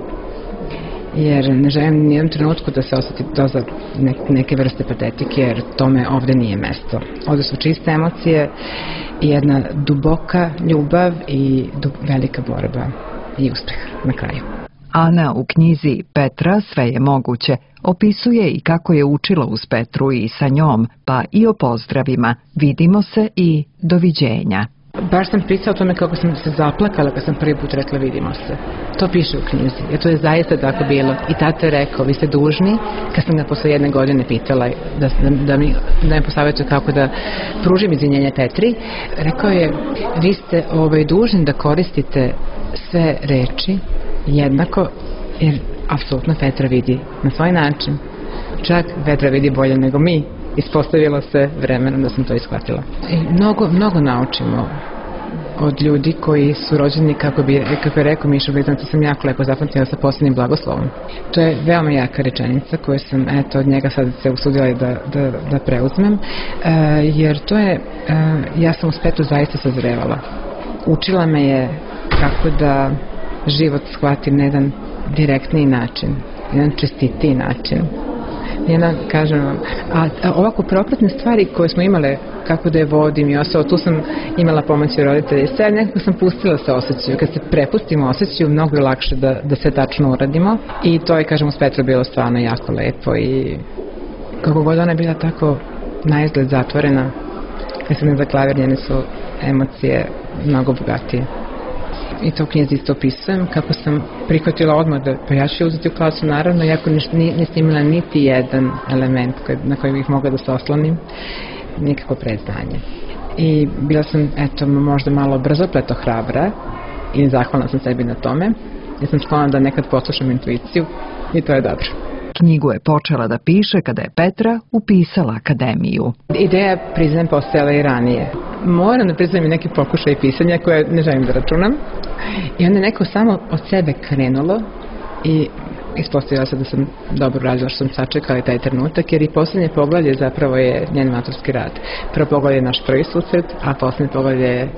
jer ne želim nijednom trenutku da se osjeti doza neke vrste patetike, jer tome ovde nije mesto. Ovde su čiste emocije i jedna duboka ljubav i velika borba i uspeh na kraju. Ana u knjizi Petra Sve je moguće opisuje i kako je učila uz Petru i sa njom, pa i o pozdravima. Vidimo se i doviđenja. Baš sam pričala o tome kako sam se zaplakala kad sam prvi put rekla vidimo se. To piše u knjizi, jer to je zaista tako bilo. I tata je rekao, vi ste dužni, kad sam ga posle jedne godine pitala da, da, da mi da me posavjetuje kako da pružim izvinjenje Petri, rekao je, vi ste ovaj, dužni da koristite sve reči jednako, jer apsolutno Petra vidi na svoj način. Čak Petra vidi bolje nego mi. Ispostavilo se vremenom da sam to ishvatila. I mnogo, mnogo naučimo od ljudi koji su rođeni, kako, bi, kako je rekao Miša Blizanac, to sam jako lepo zapamtila sa posljednjim blagoslovom. To je veoma jaka rečenica koju sam eto, od njega sad se usudila da, da, da preuzmem, e, jer to je, e, ja sam uz Petru zaista sazrevala. Učila me je kako da život shvatim na jedan direktniji način, jedan čestitiji način. Jedan, kažem vam, a, a ovako propratne stvari koje smo imale, kako da je vodim i ostalo, tu sam imala pomoć roditelja i sve, nekako sam pustila se osjećaju. Kad se prepustimo osjećaju, mnogo je lakše da, da sve tačno uradimo i to je, kažem, uz Petru bilo stvarno jako lepo i kako god ona je bila tako na izgled zatvorena, kad sam za klavir, njene su emocije mnogo bogatije. I to u knjizi isto opisujem, kako sam prihvatila odmah da, pa ja ću je uzeti u klasu, naravno, iako nisam imala niti jedan element koji, na koji bih mogla da se oslonim, nikako predznanje. I bila sam, eto, možda malo brzopleto hrabra i zahvalna sam sebi na tome, jer sam sklona da nekad poslušam intuiciju i to je dobro. Knjigu je počela da piše kada je Petra upisala akademiju. Ideja, priznajem, postojala i ranije. Moram da priznajem i neki pokušaj pisanja koje ne želim da računam. I onda je neko samo od sebe krenulo i ispostavila se da sam dobro radila što sam sačekala taj trenutak, jer i posljednje poglavlje zapravo je njen maturski rad. Prvo poglavlje je naš prvi susret, a posljednje poglavlje je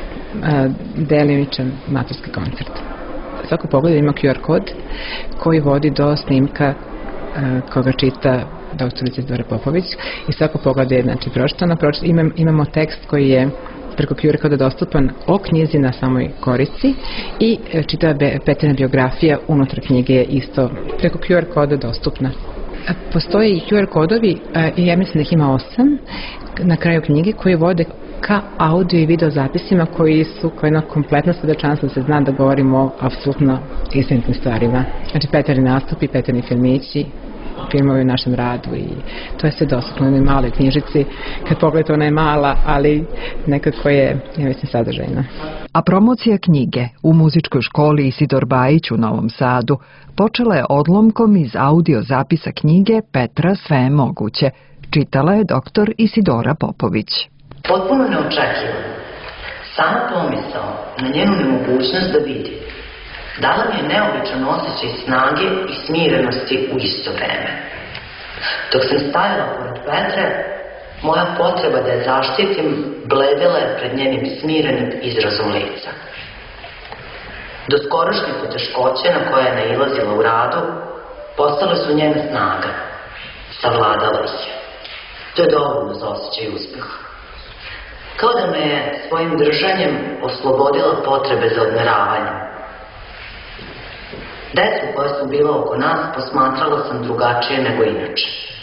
delimičan maturski koncert. Svako poglavlje ima Q R kod koji vodi do snimka koga čita doktorica Isidora Popović i svako poglavlje je znači pročitano. Imam, imamo tekst koji je preko Q R koda dostupan o knjizi na samoj korici i čitava Petrina biografija unutar knjige je isto preko Q R koda dostupna. Postoje i Q R kodovi i ja mislim da ih ima osam na kraju knjige koji vode ka audio i video zapisima koji su kao jedna kompletna svedočanstva da se zna da govorimo o apsolutno istinitim stvarima. Znači Petrini nastupi, Petrini filmići, filmovi u našem radu i to je sve dostupno u jednoj maloj knjižici. Kad pogledate, ona je mala, ali nekako je, ja mislim, sadržajna. A promocija knjige u muzičkoj školi Isidor Bajić u Novom Sadu počela je odlomkom iz audio zapisa knjige Petra sve je moguće. Čitala je doktor Isidora Popović. Potpuno neočekivano. Sama pomisao na njenu nemogućnost da vidi dala mi je neobičan osjećaj snage i smirenosti u isto vreme. Dok sam stajala pored Petre, moja potreba da je zaštitim bledela je pred njenim smirenim izrazom lica. Do skorošnje poteškoće na koje je nailazila u radu, postale su njena snaga. Savladala ih je. To je dovoljno za osjećaj uspeha. Kao da me je svojim držanjem oslobodila potrebe za odmeravanjem. Decu koja su bila oko nas posmatrala sam drugačije nego inače.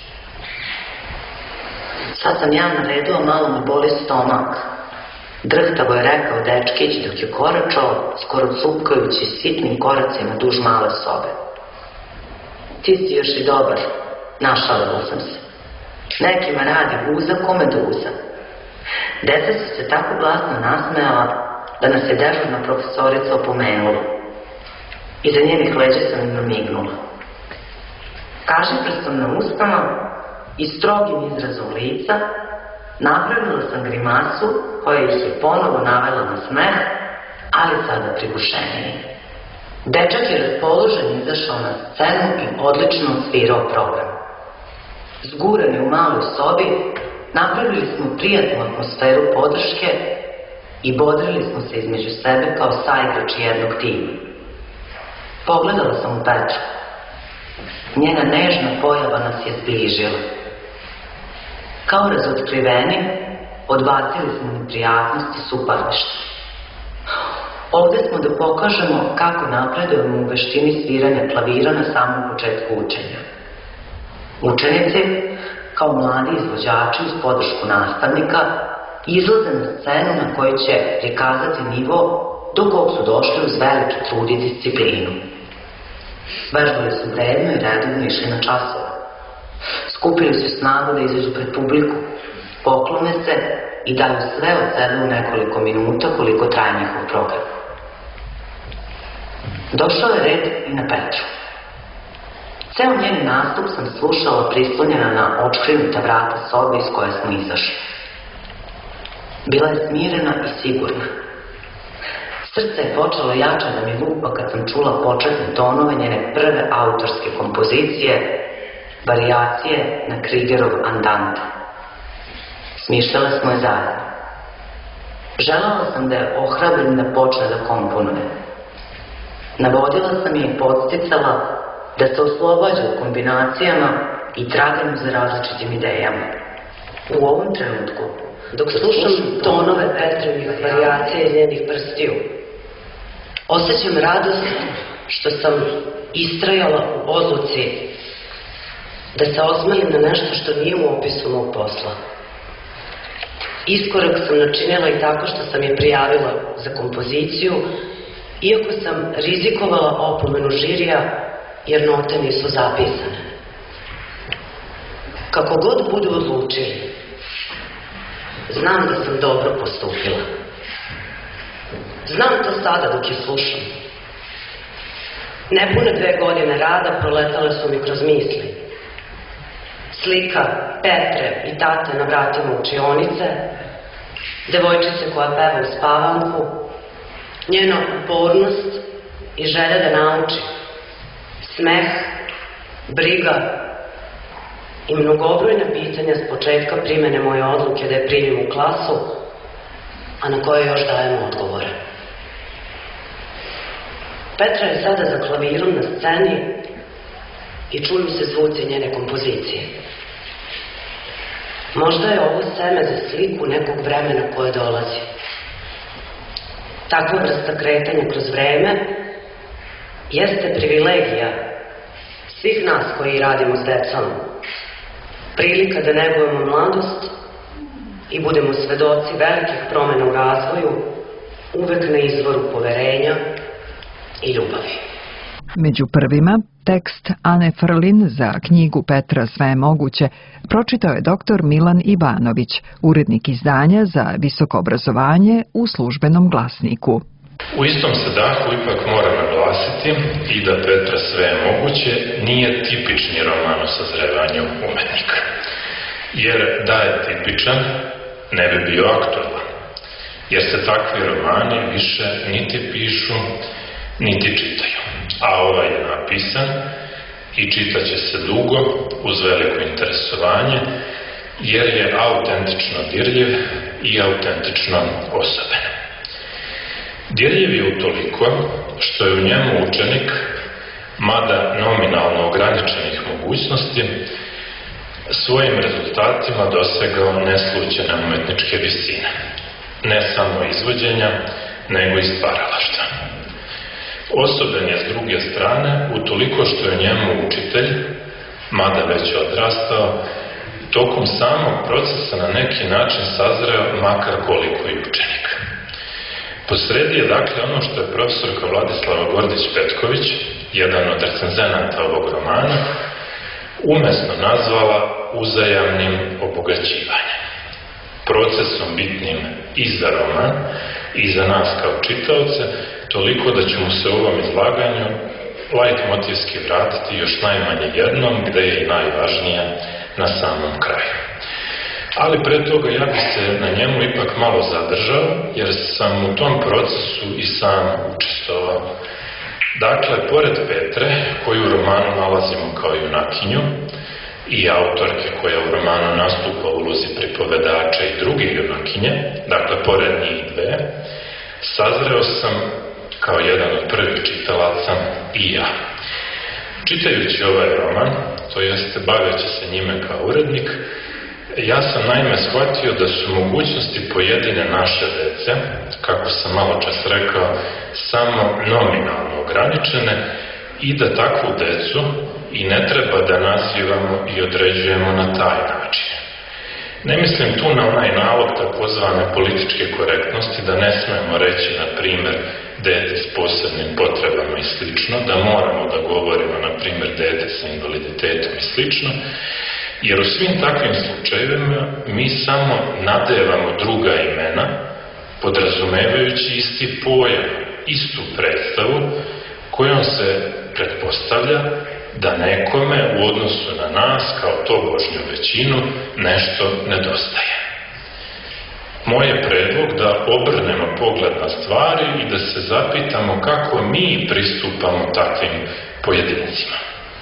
Sad sam ja naredila, malo me boli stomak. Drhtavo je rekao dečkić dok je koračao, skoro cupkajući sitnim koracima duž male sobe. Ti si još i dobar, našalila sam se. Nekima radi guza ko meduza. Deca su se tako glasno nasmejala da nas je dežurna profesorica opomenula. Iza njenih leđa sam im namignula. Kaži prstom na ustama i strogim izrazom lica napravila sam grimasu koja ih je ponovo navela na smeh, ali sada prigušenije. Dečak je raspoložen izašao na scenu i odlično odsvirao program. Zgurani u maloj sobi, napravili smo prijatnu atmosferu podrške i bodrili smo se između sebe kao saigrači jednog tima. Pogledala sam u Petru. Njena nežna pojava nas je zbližila. Kao razotkriveni, odbacili smo neprijatnosti suparništva. Ovde smo da pokažemo kako napredujemo u veštini sviranja klavira na samom početku učenja. Učenici, kao mladi izvođači uz podršku nastavnika, izlaze na scenu na kojoj će prikazati nivo do kog su došli uz veliki trud i disciplinu. Vežbali su vredno i redovno išli na časove. Skupili su snagu da izađu pred publiku, poklone se i daju sve od sebe u nekoliko minuta koliko traje njihov program. Došao je red i na Petru. Ceo njen nastup sam slušala prislonjena na očkrinuta vrata sobe iz koje smo izašli. Bila je smirena i sigurna. Srce je počelo jače da mi lupa kad sam čula početne tonove njene prve autorske kompozicije, varijacije na Krigerov Andante. Smišljale smo je zajedno. Želala sam da je ohrabrim da počne da komponuje. Navodila sam je i podsticala da se oslobađa u kombinacijama i traganju za različitim idejama. U ovom trenutku, dok slušam tonove Petrovih varijacija iz njenih prstiju, osjećam radost što sam istrajala u odluci da se osmelim na nešto što nije u opisu mog posla. Iskorak sam načinila i tako što sam je prijavila za kompoziciju, iako sam rizikovala opomenu žirija jer note nisu zapisane. Kako god budu odlučili, znam da sam dobro postupila. Znam to sada dok je slušam. Nepune dve godine rada proletale su mi kroz misli. Slika Petre i tate na vratima učionice, devojčice koja peva u spavanku, njena upornost i želja da nauči, smeh, briga i mnogobrojna pitanja s početka primene moje odluke da je primim u klasu, a na koje još dajem odgovore. Petra je sada za klavirom na sceni i čuju se zvuci njene kompozicije. Možda je ovo seme za sliku nekog vremena koje dolazi. Takva vrsta kretanja kroz vreme jeste privilegija svih nas koji radimo s decom. Prilika da negujemo mladost i budemo svedoci velikih promjena u razvoju, uvek na izvoru poverenja i ljubavi. Među prvima, tekst Ane Frlin za knjigu Petra Sve je moguće pročitao je doktor Milan Ivanović, urednik izdanja za visoko obrazovanje u Službenom glasniku. U istom se dahu ipak mora naglasiti i da Petra Sve je moguće nije tipični roman o sazrevanju umetnika. Jer da je tipičan, ne bi bio aktualan. Jer se takvi romani više niti pišu, niti čitaju. A ovaj je napisan i čitaće se dugo, uz veliko interesovanje, jer je autentično dirljiv i autentično osoben. Dirljiv je utoliko što je u njemu učenik, mada nominalno ograničenih mogućnosti, svojim rezultatima dosegao neslućene umetničke visine. Ne samo izvođenja, nego i stvaralaštva. Osoben je s druge strane utoliko što je njemu učitelj, mada već odrastao, tokom samog procesa na neki način sazreo makar koliko i učenik. Posredi je dakle ono što je profesorka Vladislava Gordić-Petković, jedan od recenzenata ovog romana, umesno nazvala uzajamnim obogaćivanjem. Procesom bitnim i za roman i za nas kao čitaoce, toliko da ćemo se u ovom izlaganju lajtmotivski vratiti još najmanje jednom, gde je i najvažnije na samom kraju. Ali pre toga ja bih se na njemu ipak malo zadržao, jer sam u tom procesu i sam učestvovao. Dakle, pored Petre, koju u romanu nalazimo kao junakinju, i autorke koja u romanu nastupa u ulozi pripovedača i druge junakinje, dakle, pored njih dve, sazreo sam kao jedan od prvih čitalaca i ja. Čitajući ovaj roman, to jeste baveći se njime kao urednik, ja sam naime shvatio da su mogućnosti pojedine naše dece, kako sam malo čas rekao, samo nominalno ograničene i da takvu decu i ne treba da nazivamo i određujemo na taj način. Ne mislim tu na onaj nalog takozvane političke korektnosti, da ne smemo reći, na primjer, dete s posebnim potrebama i slično, da moramo da govorimo, na primjer, dete sa invaliditetom i slično, jer u svim takvim slučajevima mi samo nadevamo druga imena, podrazumevajući isti pojam, istu predstavu, kojom se pretpostavlja da nekome u odnosu na nas, kao tobožnju većinu, nešto nedostaje. Moj je predlog da obrnemo pogled na stvari i da se zapitamo kako mi pristupamo takvim pojedincima.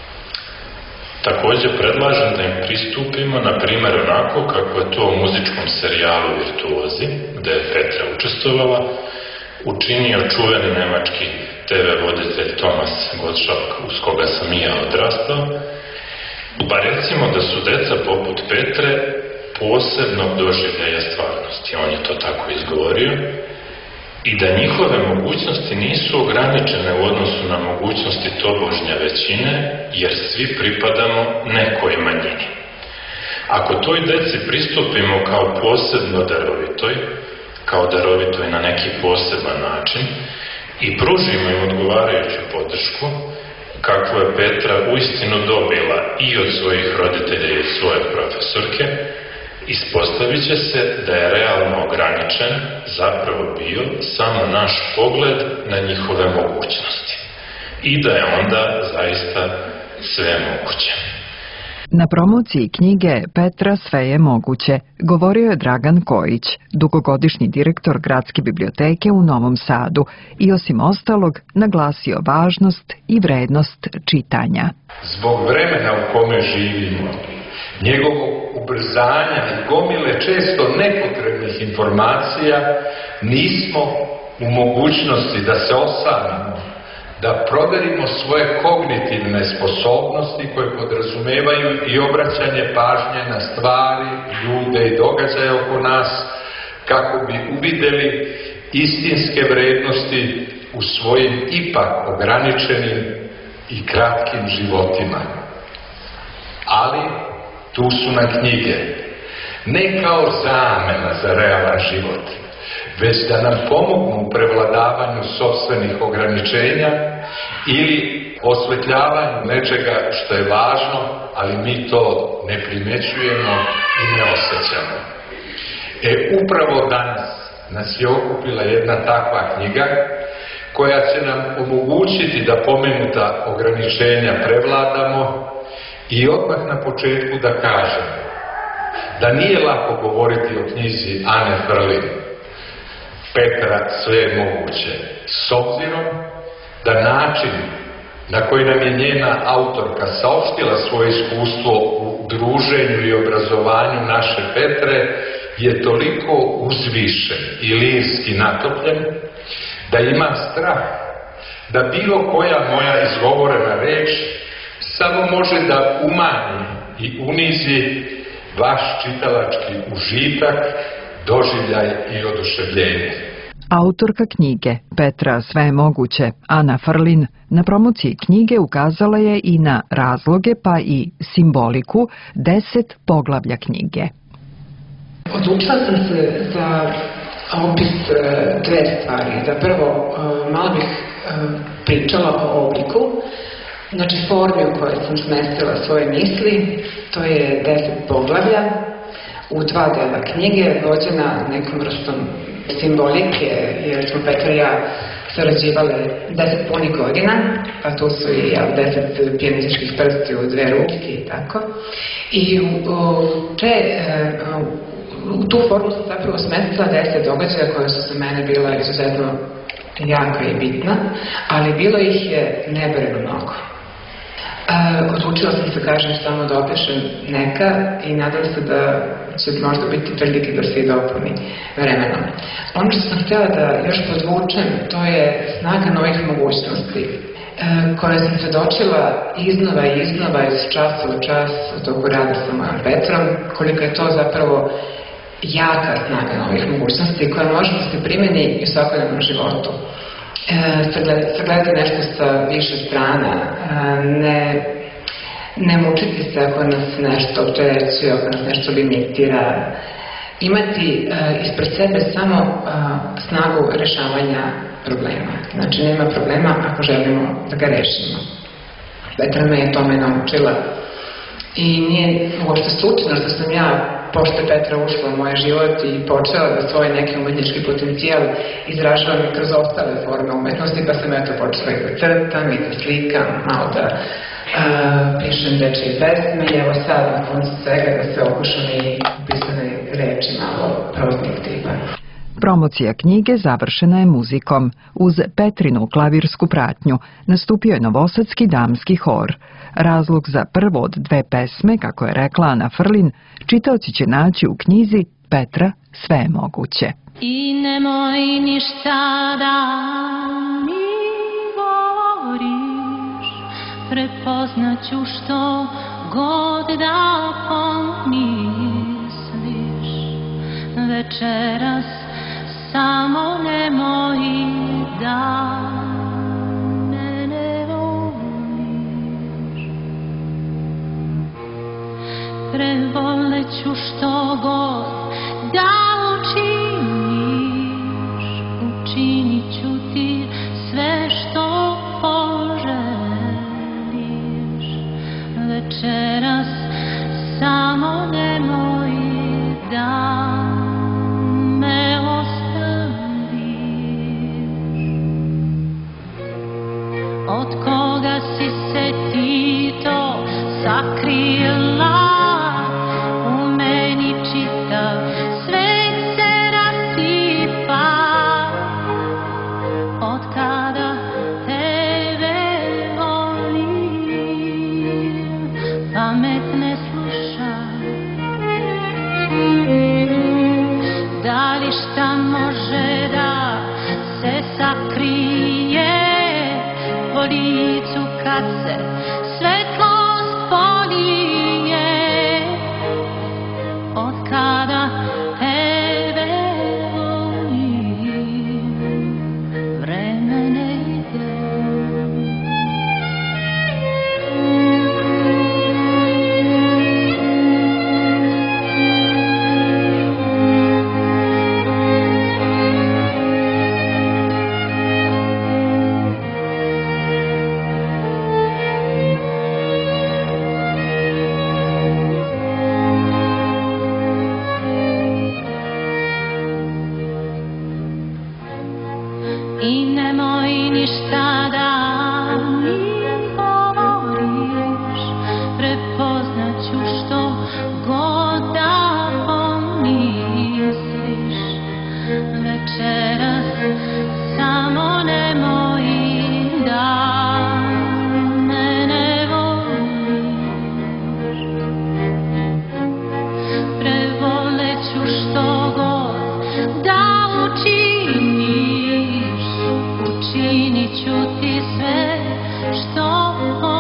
Također predlažem da im pristupimo, na primjer, onako kako je to u muzičkom serijalu Virtuozi, gde je Petra učestvovala, učinio čuveni nemački te ve voditelj Thomas Gottschalk, uz koga sam i ja odrastao, pa recimo da su deca poput Petre posebnog doživljaja stvarnosti, on je to tako izgovorio, i da njihove mogućnosti nisu ograničene u odnosu na mogućnosti tobožnje većine, jer svi pripadamo nekoj manjini. Ako toj deci pristupimo kao posebno darovitoj, kao darovitoj na neki poseban način, i pružimo im odgovarajuću podršku, kakvu je Petra uistinu dobila i od svojih roditelja i od svoje profesorke, ispostavit će se da je realno ograničen zapravo bio samo naš pogled na njihove mogućnosti i da je onda zaista sve moguće. Na promociji knjige Petra sve je moguće govorio je Dragan Kojić, dugogodišnji direktor Gradske biblioteke u Novom Sadu i osim ostalog naglasio važnost i vrednost čitanja. Zbog vremena u kome živimo, njegovog ubrzanja i gomile često nepotrebnih informacija, nismo u mogućnosti da se osamimo, da proverimo svoje kognitivne sposobnosti koje podrazumevaju i obraćanje pažnje na stvari, ljude i događaje oko nas, kako bi uvideli istinske vrednosti u svojim ipak ograničenim i kratkim životima. Ali tu su nam knjige, ne kao zamena za realan život, već da nam pomognu u prevladavanju sopstvenih ograničenja ili osvetljavanju nečega što je važno, ali mi to ne primećujemo i ne osjećamo. E, upravo danas nas je okupila jedna takva knjiga koja će nam omogućiti da pomenuta ograničenja prevladamo i odmah na početku da kažem da nije lako govoriti o knjizi Ane Frlin, Petra sve je moguće, s obzirom da način na koji nam je njena autorka saopštila svoje iskustvo u druženju i obrazovanju naše Petre je toliko uzvišen i lirski natopljen da imam strah da bilo koja moja izgovorena reč samo može da umanji i unizi vaš čitalački užitak, doživljaj i oduševljenje. Autorka knjige Petra sve je moguće, Ana Frlin, na promociji knjige ukazala je i na razloge pa i simboliku deset poglavlja knjige. Odlučila sam se za opis dve stvari. Da prvo malo bih pričala o obliku, znači formi u kojoj sam smestila svoje misli, to je deset poglavlja u dva dela knjige, vođena nekom vrstom simbolike, jer smo Petra i ja sarađivale deset punih godina, a tu su i ja, deset pijanističkih prsti u dve ruke i tako. I u, u, te, u tu formu sam zapravo smestila deset događaja koje su za mene bila izuzetno jaka i bitna, ali bilo ih je nebrojeno mnogo. Uh, odlučila sam se, kažem, samo da opišem neka i nadam se da će možda biti prilike da se i dopuni vremenom. Ono što sam htjela da još podvučem, to je snaga novih mogućnosti, uh, koje sam svedočila iznova i iznova iz časa u čas u toku rada sa mojom Petrom, koliko je to zapravo jaka snaga novih mogućnosti koja može da se primeni i u svakodnevnom životu. E, sagledati nešto sa više strana, e, ne, ne mučiti se ako nas nešto opterećuje, ako nas nešto limitira, imati uh, ispred sebe samo uh, snagu rešavanja problema. Znači, nema problema ako želimo da ga rešimo. Petra me je tome naučila i nije uopšte slučajno što sam ja, pošto je Petra ušla u moj život i počela da svoj neki umetnički potencijal izražavam i kroz ostale forme umetnosti, pa sam eto počela i da crtam i da slikam, malo da uh, pišem dečje pesme i evo sad na koncu svega da se okušam i pisane reči malo proznih tipa. Promocija knjige završena je muzikom. Uz Petrinu klavirsku pratnju nastupio je novosadski damski hor. Razlog za prvo od dve pesme, kako je rekla Ana Frlin, čitaoci će naći u knjizi Petra, sve je moguće. I nemoj ništa da mi govoriš, prepoznaću što god da pomisliš. Večeras samo nemoj da me ne voliš. Prevoleću što god da učiniš, učinit ću ti sve što poželiš. Večeras samo nemoj da me od koga si se ti to sakrila, u meni čitav svet se rasipa. Od kada tebe volim, pamet ne slušam. Da li šta može da se sakrije po licu kad se svetlost polije? Od kada tebe volim, vreme ne ide. I nemoj ništa da mi govoriš, prepoznaću što god da pomisliš. Večeras samo nemoj da me ne voliš. Prevoleću što god da učiniš, učinit ću ti sve što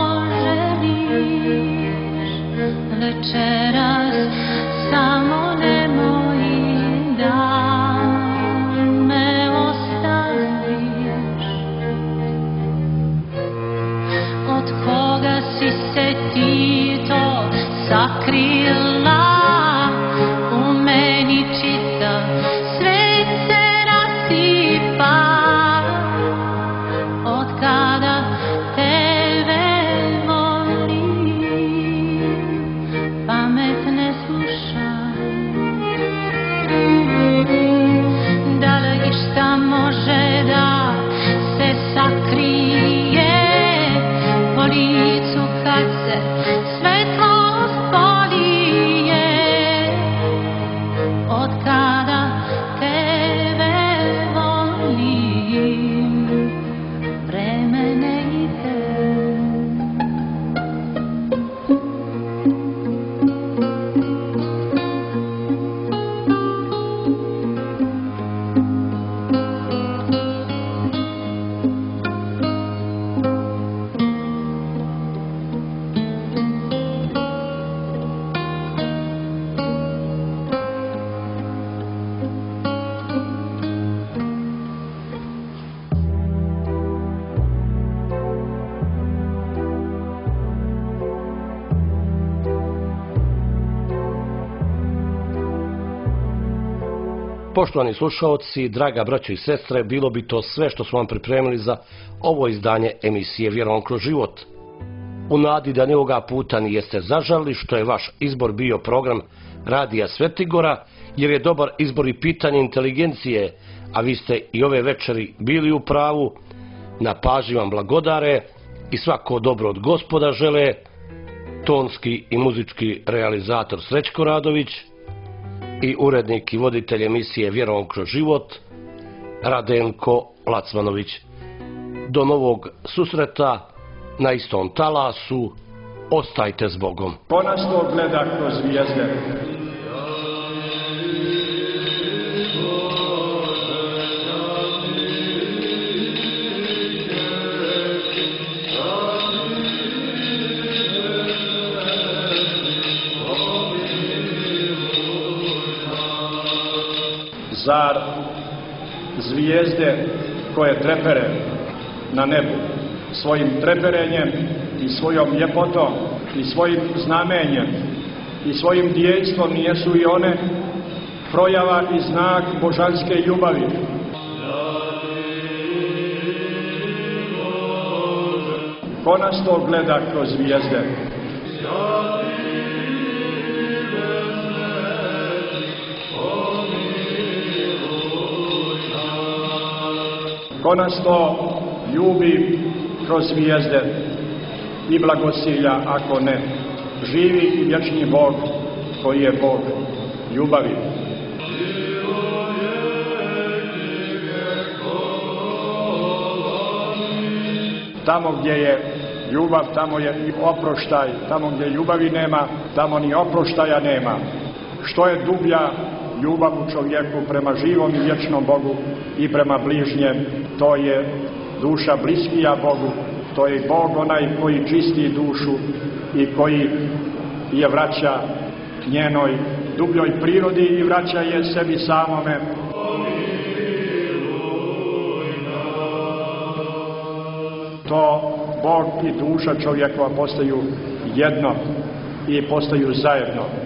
poželiš. Večeras samo nemoj da me ostaviš. Od koga si se ti to sakrila, u meni čitav svet se rasipa. Od kada tebe volim, pamet ne slušam. Da li išta može da se sakrije po licu kad se svetlost polije? Poštovani slušaoci, draga braćo i sestre, bilo bi to sve što smo vam pripremili za ovo izdanje emisije Vjerom kroz život. U nadi da ni ovoga puta nijeste zažalili što je vaš izbor bio program Radija Svetigora, jer je dobar izbor i pitanje inteligencije, a vi ste i ove večeri bili u pravu. Na pažnji vam blagodare i svako dobro od Gospoda žele tonski i muzički realizator Srećko Radović i urednik i voditelj emisije Vjerom kroz život Radenko Lacmanović. Do novog susreta na istom talasu, ostajte s Bogom. Ko nas to gleda kroz zvijezde? Zar zvijezde koje trepere na nebu svojim treperenjem i svojom ljepotom i svojim znamenjem i svojim djelstvom nijesu i one projava i znak božanske ljubavi? Ko nas to gleda kroz zvijezde? Ko nas to ljubi kroz zvijezde i blagosilja, ako ne, živi i vječni Bog koji je Bog ljubavi. Tamo gdje je ljubav, tamo je i oproštaj, tamo gdje ljubavi nema, tamo ni oproštaja nema. Što je dublja ljubav u čovjeku prema živom i vječnom Bogu i prema bližnjem, to je duša bliskija Bogu, to je Bog onaj koji čisti dušu i koji je vraća njenoj dubljoj prirodi i vraća je sebi samome. To Bog i duša čovjekova postaju jedno i postaju zajedno.